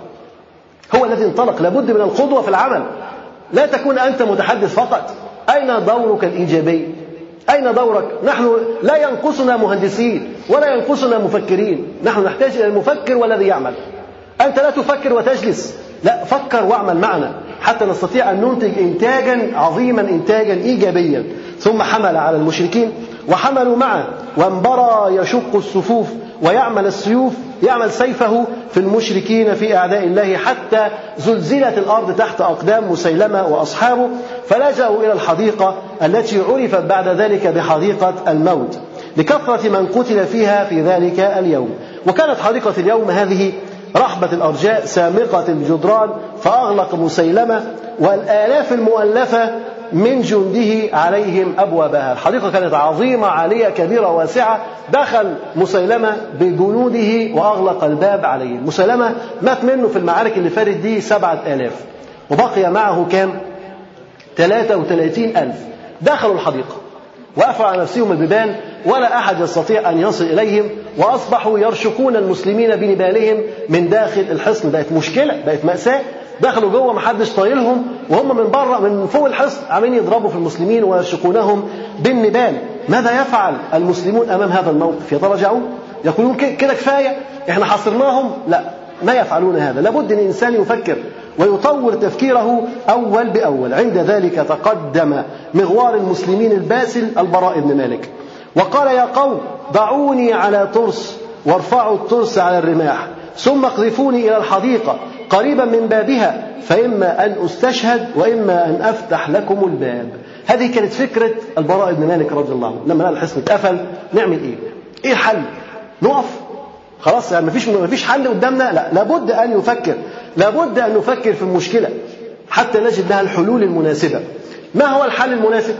هو الذي انطلق. لابد من القدوة في العمل، لا تكون أنت متحدث فقط. أين دورك الإيجابي؟ أين دورك؟ نحن لا ينقصنا مهندسين ولا ينقصنا مفكرين، نحن نحتاج إلى المفكر والذي يعمل. أنت لا تفكر وتجلس، لا، فكر واعمل معنا حتى نستطيع أن ننتج إنتاجا عظيما، إنتاجا إيجابيا. ثم حمل على المشركين وحملوا معه، وانبرى يشق الصفوف ويعمل السيوف، يعمل سيفه في المشركين في أعداء الله، حتى زلزلت الأرض تحت أقدام مسيلمة وأصحابه، فلجأوا إلى الحديقة التي عرفت بعد ذلك بحديقة الموت لكثرة من قتل فيها في ذلك اليوم. وكانت حديقة اليوم هذه رحبة الأرجاء سامقة الجدران، فأغلق مسيلمة والآلاف المؤلفة من جنده عليهم أبوابها. الحديقة كانت عظيمة عالية كبيرة واسعة، دخل مسيلمة بجنوده وأغلق الباب عليهم. مسيلمة مات منه في المعارك اللي فاتت دي سبعة آلاف، وبقي معه كام؟ ثلاثة وثلاثين ألف. دخلوا الحديقة وقفوا على نفسهم البيبان ولا أحد يستطيع أن يصل إليهم، وأصبحوا يرشقون المسلمين بنبالهم من داخل الحصن. بقت مشكلة، بقت مأساة. دخلوا جوه محدش طايلهم، وهم من بره من فوق الحصن عمالين يضربوا في المسلمين ويرشقونهم بالنبال. ماذا يفعل المسلمون أمام هذا الموقف؟ يتراجعون، يقولون كده كفاية، احنا حصرناهم. لا، ما يفعلون هذا. لابد أن الإنسان يفكر ويطور تفكيره أول بأول. عند ذلك تقدم مغوار المسلمين الباسل البراء بن مالك وقال: يا قوم، ضعوني على ترس وارفعوا الترس على الرماح، ثم اقذفوني إلى الحديقة قريبا من بابها، فإما أن أستشهد وإما أن أفتح لكم الباب. هذه كانت فكرة البراء بن مالك رضي الله عنه. لما لقى الحصن اتقفل نعمل إيه؟ إيه الحل؟ نقف؟ خلاص يعني مفيش مفيش حل قدامنا؟ لا، لابد أن يفكر، لابد أن نفكر في المشكلة حتى نجد لها الحلول المناسبة. ما هو الحل المناسب؟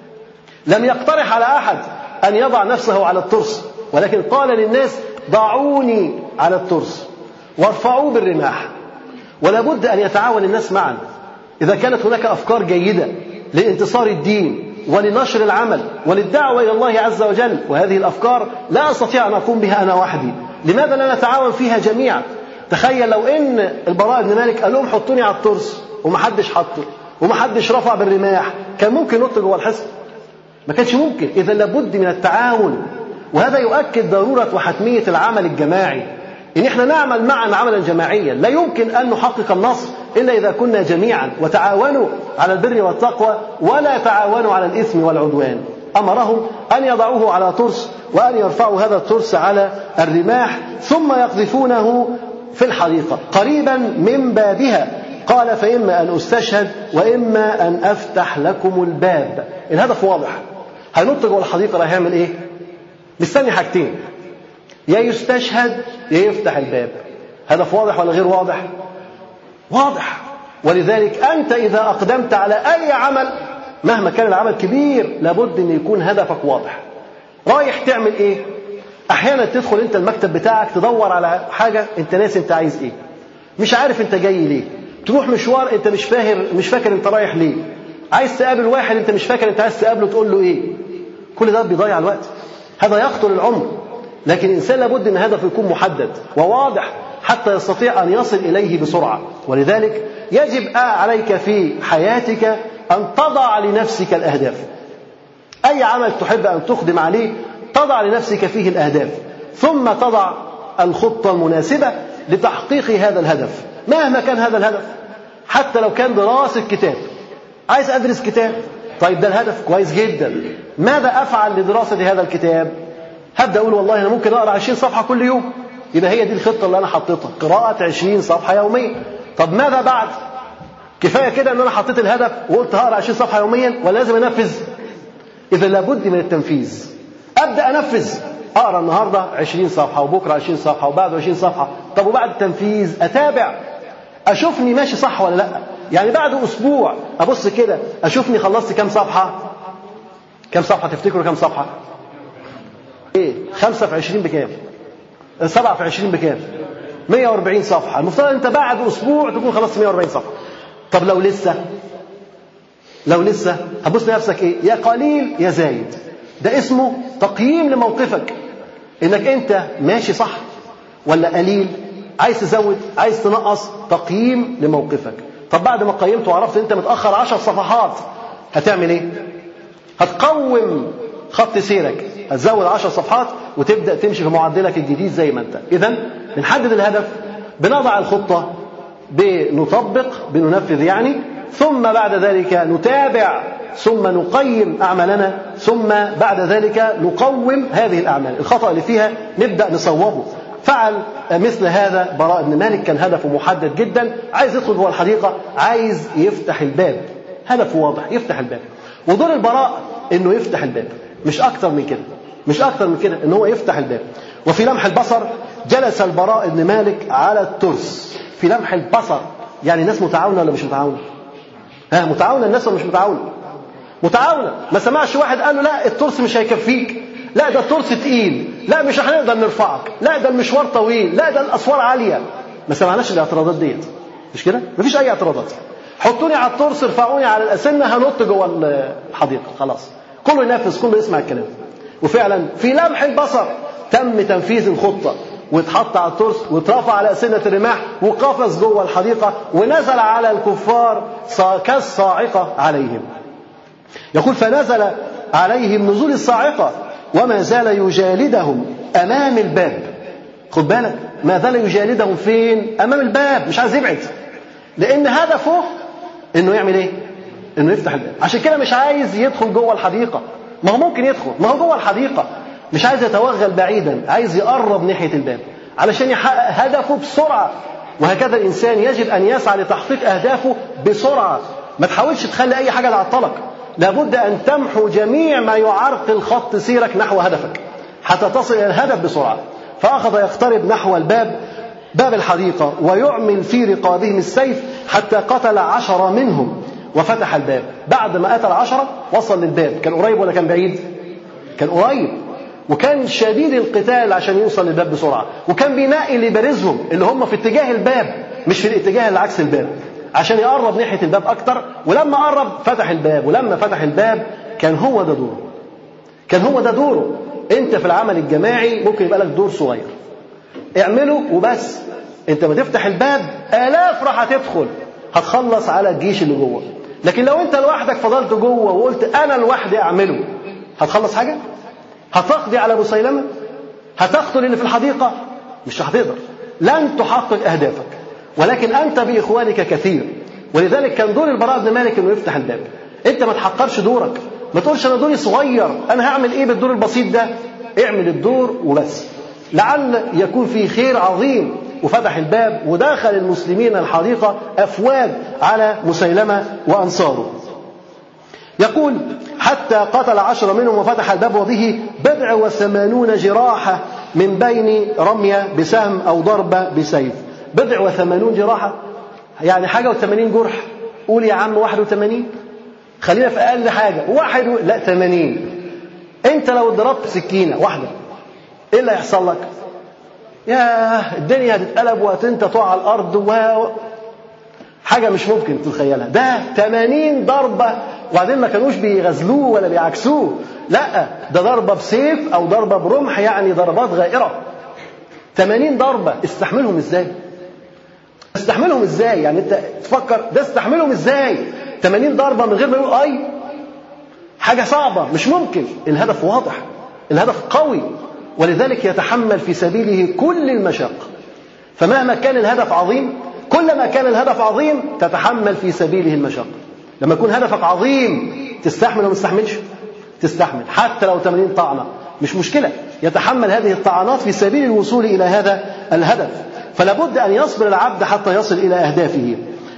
لم يقترح على أحد أن يضع نفسه على الترس، ولكن قال للناس: ضعوني على الترس وارفعوه بالرماح. ولا بد أن يتعاون الناس معا. إذا كانت هناك أفكار جيدة لانتصار الدين ولنشر العمل وللدعوة إلى الله عز وجل، وهذه الأفكار لا أستطيع أن أقوم بها أنا وحدي، لماذا لا نتعاون فيها جميعا؟ تخيل لو إن البراء بن مالك قال لهم حطوني على الترس ومحدش حطه ومحدش رفع بالرماح، كان ممكن نط جوه الحصن؟ ما كانش ممكن. إذا لابد من التعاون، وهذا يؤكد ضرورة وحتمية العمل الجماعي، إن إحنا نعمل معا عملا جماعيا. لا يمكن أن نحقق النصر إلا إذا كنا جميعا. وتعاونوا على البر والتقوى ولا تعاونوا على الإثم والعدوان. أمرهم أن يضعوه على ترس وأن يرفعوا هذا الترس على الرماح، ثم يقذفونه في الحديقة قريبا من بابها. قال: فإما أن أستشهد وإما أن أفتح لكم الباب. الهدف واضح. هينط جوه الحديقة راح يعمل إيه؟ مستني حاجتين: يا يستشهد يا يفتح الباب. هدف واضح ولا غير واضح؟ واضح. ولذلك أنت إذا أقدمت على أي عمل مهما كان العمل كبير، لابد أن يكون هدفك واضح. رايح تعمل إيه؟ أحيانا تدخل أنت المكتب بتاعك تدور على حاجة أنت ناسي أنت عايز إيه، مش عارف أنت جاي ليه، تروح مشوار أنت مش فاكر مش فاكر أنت رايح ليه، عايز تقابل واحد أنت مش فاكر أنت عايز تقابله تقول له إيه. كل ده بيضيع الوقت، هذا يقتل العمر. لكن الإنسان لابد أن هدفه يكون محدد وواضح حتى يستطيع أن يصل إليه بسرعة. ولذلك يجب عليك في حياتك أن تضع لنفسك الأهداف. أي عمل تحب أن تقدم عليه تضع لنفسك فيه الأهداف، ثم تضع الخطة المناسبة لتحقيق هذا الهدف مهما كان هذا الهدف. حتى لو كان دراسة كتاب، عايز أدرس كتاب، طيب ده الهدف كويس جدا، ماذا أفعل لدراسة هذا الكتاب؟ هبدأ أقول والله أنا ممكن أقرأ عشرين صفحة كل يوم، يبقى هي دي الخطة اللي أنا حطيتها، قراءة عشرين صفحة يوميا. طب ماذا بعد؟ كفاية كده أن أنا حطيت الهدف وقلت هقرأ عشرين صفحة يوميا ولا لازم أنفذ؟ إذا لابد من التنفيذ. أبدأ أنفذ، أقرأ النهاردة عشرين صفحة وبكرة عشرين صفحة وبعد عشرين صفحة. طب وبعد التنفيذ أتابع أشوفني ماشي صح ولا لا. يعني بعد أسبوع أبص كده أشوفني خلصت كم صفحة. كم صفحة تفتكروا كم صفحة؟ إيه خمسة في عشرين بكام؟ سبعة في عشرين بكام؟ مية وأربعين صفحة. المفترض أنت بعد أسبوع تكون خلصت مية وأربعين صفحة. طب لو لسه لو لسه هتبص لنفسك إيه؟ يا قليل يا زايد. ده اسمه تقييم لموقفك، إنك أنت ماشي صح ولا قليل، عايز تزود عايز تنقص، تقييم لموقفك. طب بعد ما قيمت وعرفت أنت متأخر عشر صفحات هتعمل إيه؟ هتقوم خط سيرك، هتزود عشر صفحات وتبدأ تمشي في معدلك الجديد زي ما أنت. إذن بنحدد الهدف، بنضع الخطة، بنطبق بننفذ يعني، ثم بعد ذلك نتابع، ثم نقيم أعمالنا، ثم بعد ذلك نقوم هذه الأعمال. الخطأ اللي فيها نبدأ نصوبه. فعل مثل هذا براء بن مالك، كان هدفه محدد جدا، عايز يدخل جوه الحديقة، عايز يفتح الباب، هدفه واضح يفتح الباب. ودور البراء انه يفتح الباب، مش اكتر من كده، مش اكتر من كده، ان هو يفتح الباب. وفي لمح البصر جلس البراء بن مالك على الترس. في لمح البصر يعني الناس متعاونة ولا مش متعاونة؟ ها متعاونة الناس ولا مش متعاونة؟ متعاونة. ما سمعش واحد قال له لا الترس مش هيكفيك، لا ده الترس تقيل، لا مش هنقدر نرفعك، لا ده المشوار طويل، لا ده الاسوار عالية. ما سمعناش الاعتراضات ديت، مش كده؟ مفيش اي اعتراضات. حطوني على الترس، ارفعوني على الأسنة، هنط جوه الحديقة، خلاص كله ينفذ، كله يسمع الكلام. وفعلا في لمح البصر تم تنفيذ الخطة، واتحط على الترس واترفع على أسنة الرماح وقفز جوه الحديقة ونزل على الكفار كالصاعقة عليهم. يقول فنزل عليهم نزول الصاعقة وما زال يجالدهم أمام الباب. خد بالك، ما زال يجالدهم فين؟ أمام الباب، مش عايز يبعد، لأن هدفه إنه يعمل إيه؟ إنه يفتح الباب. عشان كده مش عايز يدخل جوه الحديقة. ما هو ممكن يدخل، ما هو جوه الحديقة، مش عايز يتوغل بعيدا، عايز يقرب ناحية الباب علشان يحقق هدفه بسرعة. وهكذا الإنسان يجب أن يسعى لتحقيق أهدافه بسرعة. ما تحاولش تخلي أي حاجة تعطلك، لابد أن تمحو جميع ما يعرقل خط سيرك نحو هدفك حتى تصل إلى الهدف بسرعة. فأخذ يقترب نحو الباب، باب الحديقة، ويعمل في رقابهم السيف حتى قتل عشرة منهم وفتح الباب. بعد ما قتل عشرة وصل للباب. كان قريب ولا كان بعيد؟ كان قريب، وكان شديد القتال عشان يوصل للباب بسرعة. وكان بينقي اللي بارزهم اللي هم في اتجاه الباب مش في الاتجاه اللي عكس الباب عشان يقرب ناحية الباب أكتر. ولما قرب فتح الباب، ولما فتح الباب كان هو ده دوره. كان هو ده دوره. انت في العمل الجماعي ممكن يبقى لك دور صغير، اعمله وبس. انت ما تفتح الباب آلاف راح تدخل، هتخلص على الجيش اللي جوه. لكن لو انت لوحدك فضلت جوه وقلت انا لوحدي اعمله، هتخلص حاجة؟ هتقضي على مسيلمة؟ هتقتل اللي في الحديقة؟ مش هتقدر، لن تحقق اهدافك. ولكن انت باخوانك كثير. ولذلك كان دور البراء بن مالك انه يفتح الباب. انت ما تحقرش دورك، ما تقولش انا دوري صغير، انا هعمل ايه بالدور البسيط ده؟ اعمل الدور وبس، لعل يكون في خير عظيم. وفتح الباب ودخل المسلمين الحديقة أفواج على مسيلمة وأنصاره. يقول حتى قتل عشرة منهم وفتح الباب وبه بضع وثمانون جراحة من بين رمية بسهم أو ضربة بسيف. بضع وثمانون جراحة يعني حاجة وثمانين جرح. قول يا عم واحد وثمانين، خلينا في أقل حاجة واحد و... لا ثمانين. أنت لو ضربت سكينة واحدة إيه اللي هيحصل لك؟ يا الدنيا هتتقلب وهتنت تقع على الأرض و... حاجة مش ممكن تتخيلها. ده ثمانين ضربة، وبعدين ما كانوش بيغزلوه ولا بيعكسوه، لا ده ضربة بسيف أو ضربة برمح، يعني ضربات غائرة. ثمانين ضربة استحملهم إزاي؟ استحملهم إزاي؟ يعني أنت تفكر ده استحملهم إزاي؟ ثمانين ضربة من غير ما يقول أي حاجة صعبة، مش ممكن. الهدف واضح، الهدف قوي، ولذلك يتحمل في سبيله كل المشاق. فمهما كان الهدف عظيم، كلما كان الهدف عظيم تتحمل في سبيله المشاق. لما يكون هدفك عظيم تستحمل ولا ما تستحملش؟ تستحمل حتى لو ثمانين طعنة مش مشكلة، يتحمل هذه الطعنات في سبيل الوصول إلى هذا الهدف. فلا بد أن يصبر العبد حتى يصل إلى أهدافه.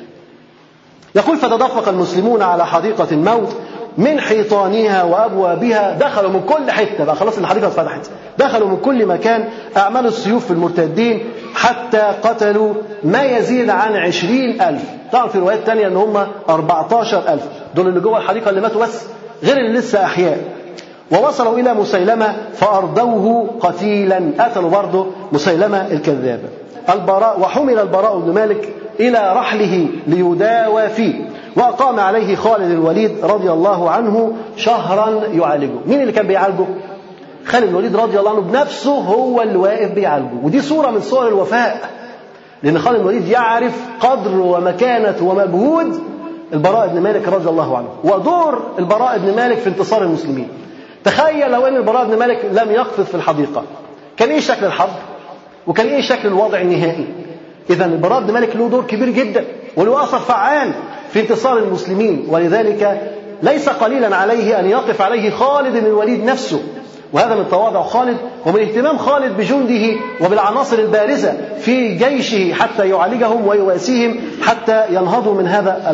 يقول: فتدفق المسلمون على حديقة الموت من حيطانها وأبوابها، دخلوا من كل حتة، بقى خلاص الحديقة اتفتحت، دخلوا من كل مكان، أعملوا السيوف في المرتدين حتى قتلوا ما يزيد عن عشرين ألف. طبعا في روايات تانية أن هم أربعة عشر ألف، دول اللي جوه الحديقة اللي ماتوا بس، غير اللي لسه أحياء. ووصلوا إلى مسيلمة فأرضوه قتيلا، قتلوا برضه مسيلمة الكذاب. البراء وحمل البراء بن مالك إلى رحله ليداوى فيه، وأقام عليه خالد الوليد رضي الله عنه شهرا يعالجه. مين اللي كان بيعالجه؟ خالد الوليد رضي الله عنه بنفسه هو اللي واقف بيعالجه. ودي صورة من صور الوفاء، لأن خالد الوليد يعرف قدر ومكانة ومجهود البراء بن مالك رضي الله عنه، ودور البراء بن مالك في انتصار المسلمين. تخيل لو أن البراء بن مالك لم يقفز في الحديقة، كان إيه شكل الحرب؟ وكان إيه شكل الوضع النهائي؟ إذن البراء بن مالك له دور كبير جدا، وله أثر فعال في انتصار المسلمين، ولذلك ليس قليلا عليه أن يقف عليه خالد بن الوليد نفسه. وهذا من تواضع خالد ومن اهتمام خالد بجنده وبالعناصر البارزة في جيشه حتى يعالجهم ويواسيهم حتى ينهضوا من هذا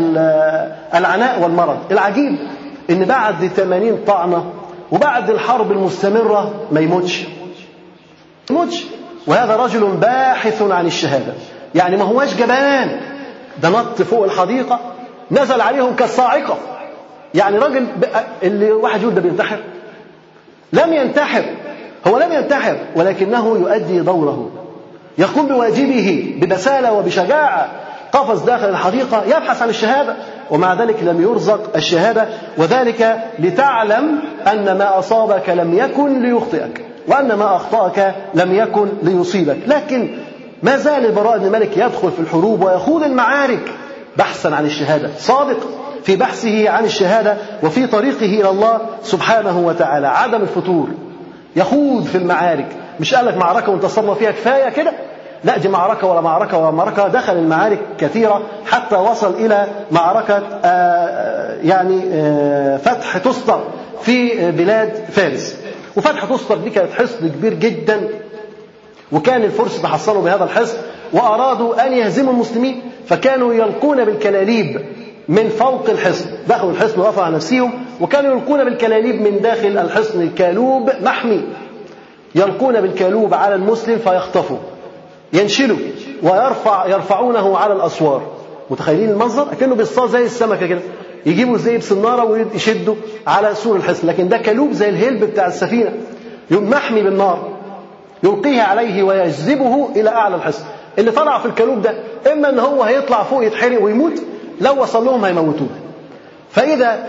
العناء والمرض. العجيب إن بعد ثمانين طعنة وبعد الحرب المستمرة ما يموتش يموتش وهذا رجل باحث عن الشهادة، يعني ما هواش جبان، ده نط فوق الحديقة نزل عليهم كالصاعقة. يعني راجل اللي واحد يقول ده بينتحر، لم ينتحر، هو لم ينتحر، ولكنه يؤدي دوره، يقوم بواجبه ببسالة وبشجاعة. قفز داخل الحديقة يبحث عن الشهادة، ومع ذلك لم يرزق الشهادة، وذلك لتعلم أن ما أصابك لم يكن ليخطئك، وأن ما أخطأك لم يكن ليصيبك. لكن ما زال البراء بن مالك يدخل في الحروب ويخوض المعارك بحثا عن الشهادة، صادق في بحثه عن الشهادة وفي طريقه إلى الله سبحانه وتعالى. عدم الفتور، يخوض في المعارك. مش قال لك معركة وانتصرنا فيها كفاية كده، لا، دي معركة ولا معركة ولا معركة، دخل المعارك كثيرة حتى وصل إلى معركة آآ يعني آآ فتح تستر في بلاد فارس. وفتح تستر دي كانت حصن كبير جدا، وكان الفرس تحصلوا بهذا الحصن وأرادوا أن يهزموا المسلمين، فكانوا يلقون بالكلاليب من فوق الحصن. دخلوا الحصن وقفوا على نفسهم، وكانوا يلقون بالكلاليب من داخل الحصن، الكالوب محمي، يلقون بالكالوب على المسلم فيخطفوا، ينشلوا ويرفع يرفعونه على الأسوار. متخيلين المنظر؟ كأنه بيصطاد زي السمكة كده، يجيبوا زي بسنارة ويشدوا على سور الحصن، لكن ده كالوب زي الهلب بتاع السفينة، يوم محمي بالنار، يلقيه عليه ويجذبه إلى أعلى الحصن. اللي طلع في الكالوب ده إما أن هو هيطلع فوق يتحرق ويموت، لو وصل لهم هيموتوه. فإذا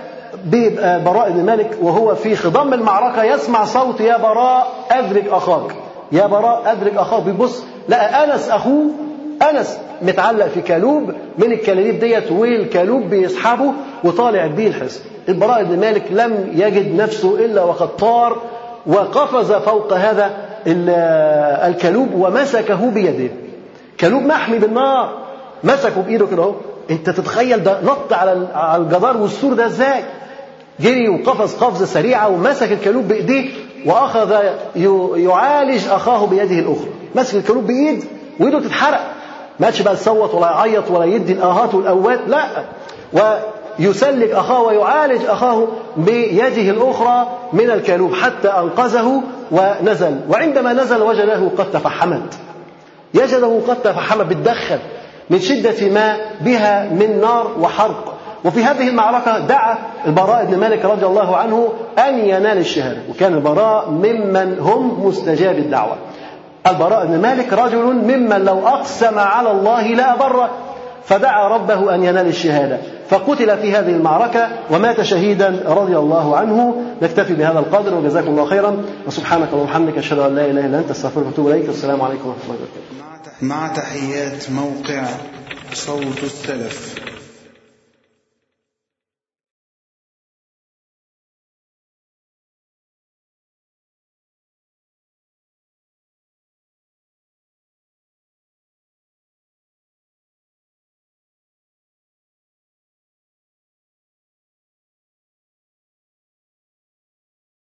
براء بن مالك وهو في خضم المعركة يسمع صوت: يا براء أدرك أخاك، يا براء أدرك أخاك. بيبص لقى أنس أخوه، أنس متعلق في كالوب من الكلاليب ديت، والكالوب بيسحبه وطالع بيه الحصن. البراء بن مالك لم يجد نفسه إلا وقد طار وقفز فوق هذا الكالوب ومسكه بيده. كالوب محمي بالنار، مسكه بإيده كده اهو. انت تتخيل ده نط على الجدار والسور ده ازاي؟ جري وقفز قفزة سريعة ومسك الكالوب بإيديه وأخذ يعالج أخاه بيده الأخرى. مسك الكالوب بإيد وإيده تتحرق، ما قالش بقى يصوت ولا يعيط ولا يدي الآهات والأوات، لا، ويسلك أخاه ويعالج أخاه بيده الأخرى من الكالوب حتى أنقذه ونزل. وعندما نزل وجده قد تفحمت، يجده قد تفحمت، بتدخن من شدة ما بها من نار وحرق، وفي هذه المعركة دعا البراء بن مالك رضي الله عنه أن ينال الشهادة، وكان البراء ممن هم مستجاب الدعوة. البراء بن مالك رجل ممن لو أقسم على الله لا بره، فدعا ربه أن ينال الشهادة، فقتل في هذه المعركة ومات شهيدا رضي الله عنه. نكتفي بهذا القدر، وجزاكم الله خيرا، وسبحانك اللهم وبحمدك أشهد أن لا إله إلا أنت أستغفرك وأتوب إليك. والسلام عليكم ورحمة الله وبركاته. مع تحيات موقع صوت السلف.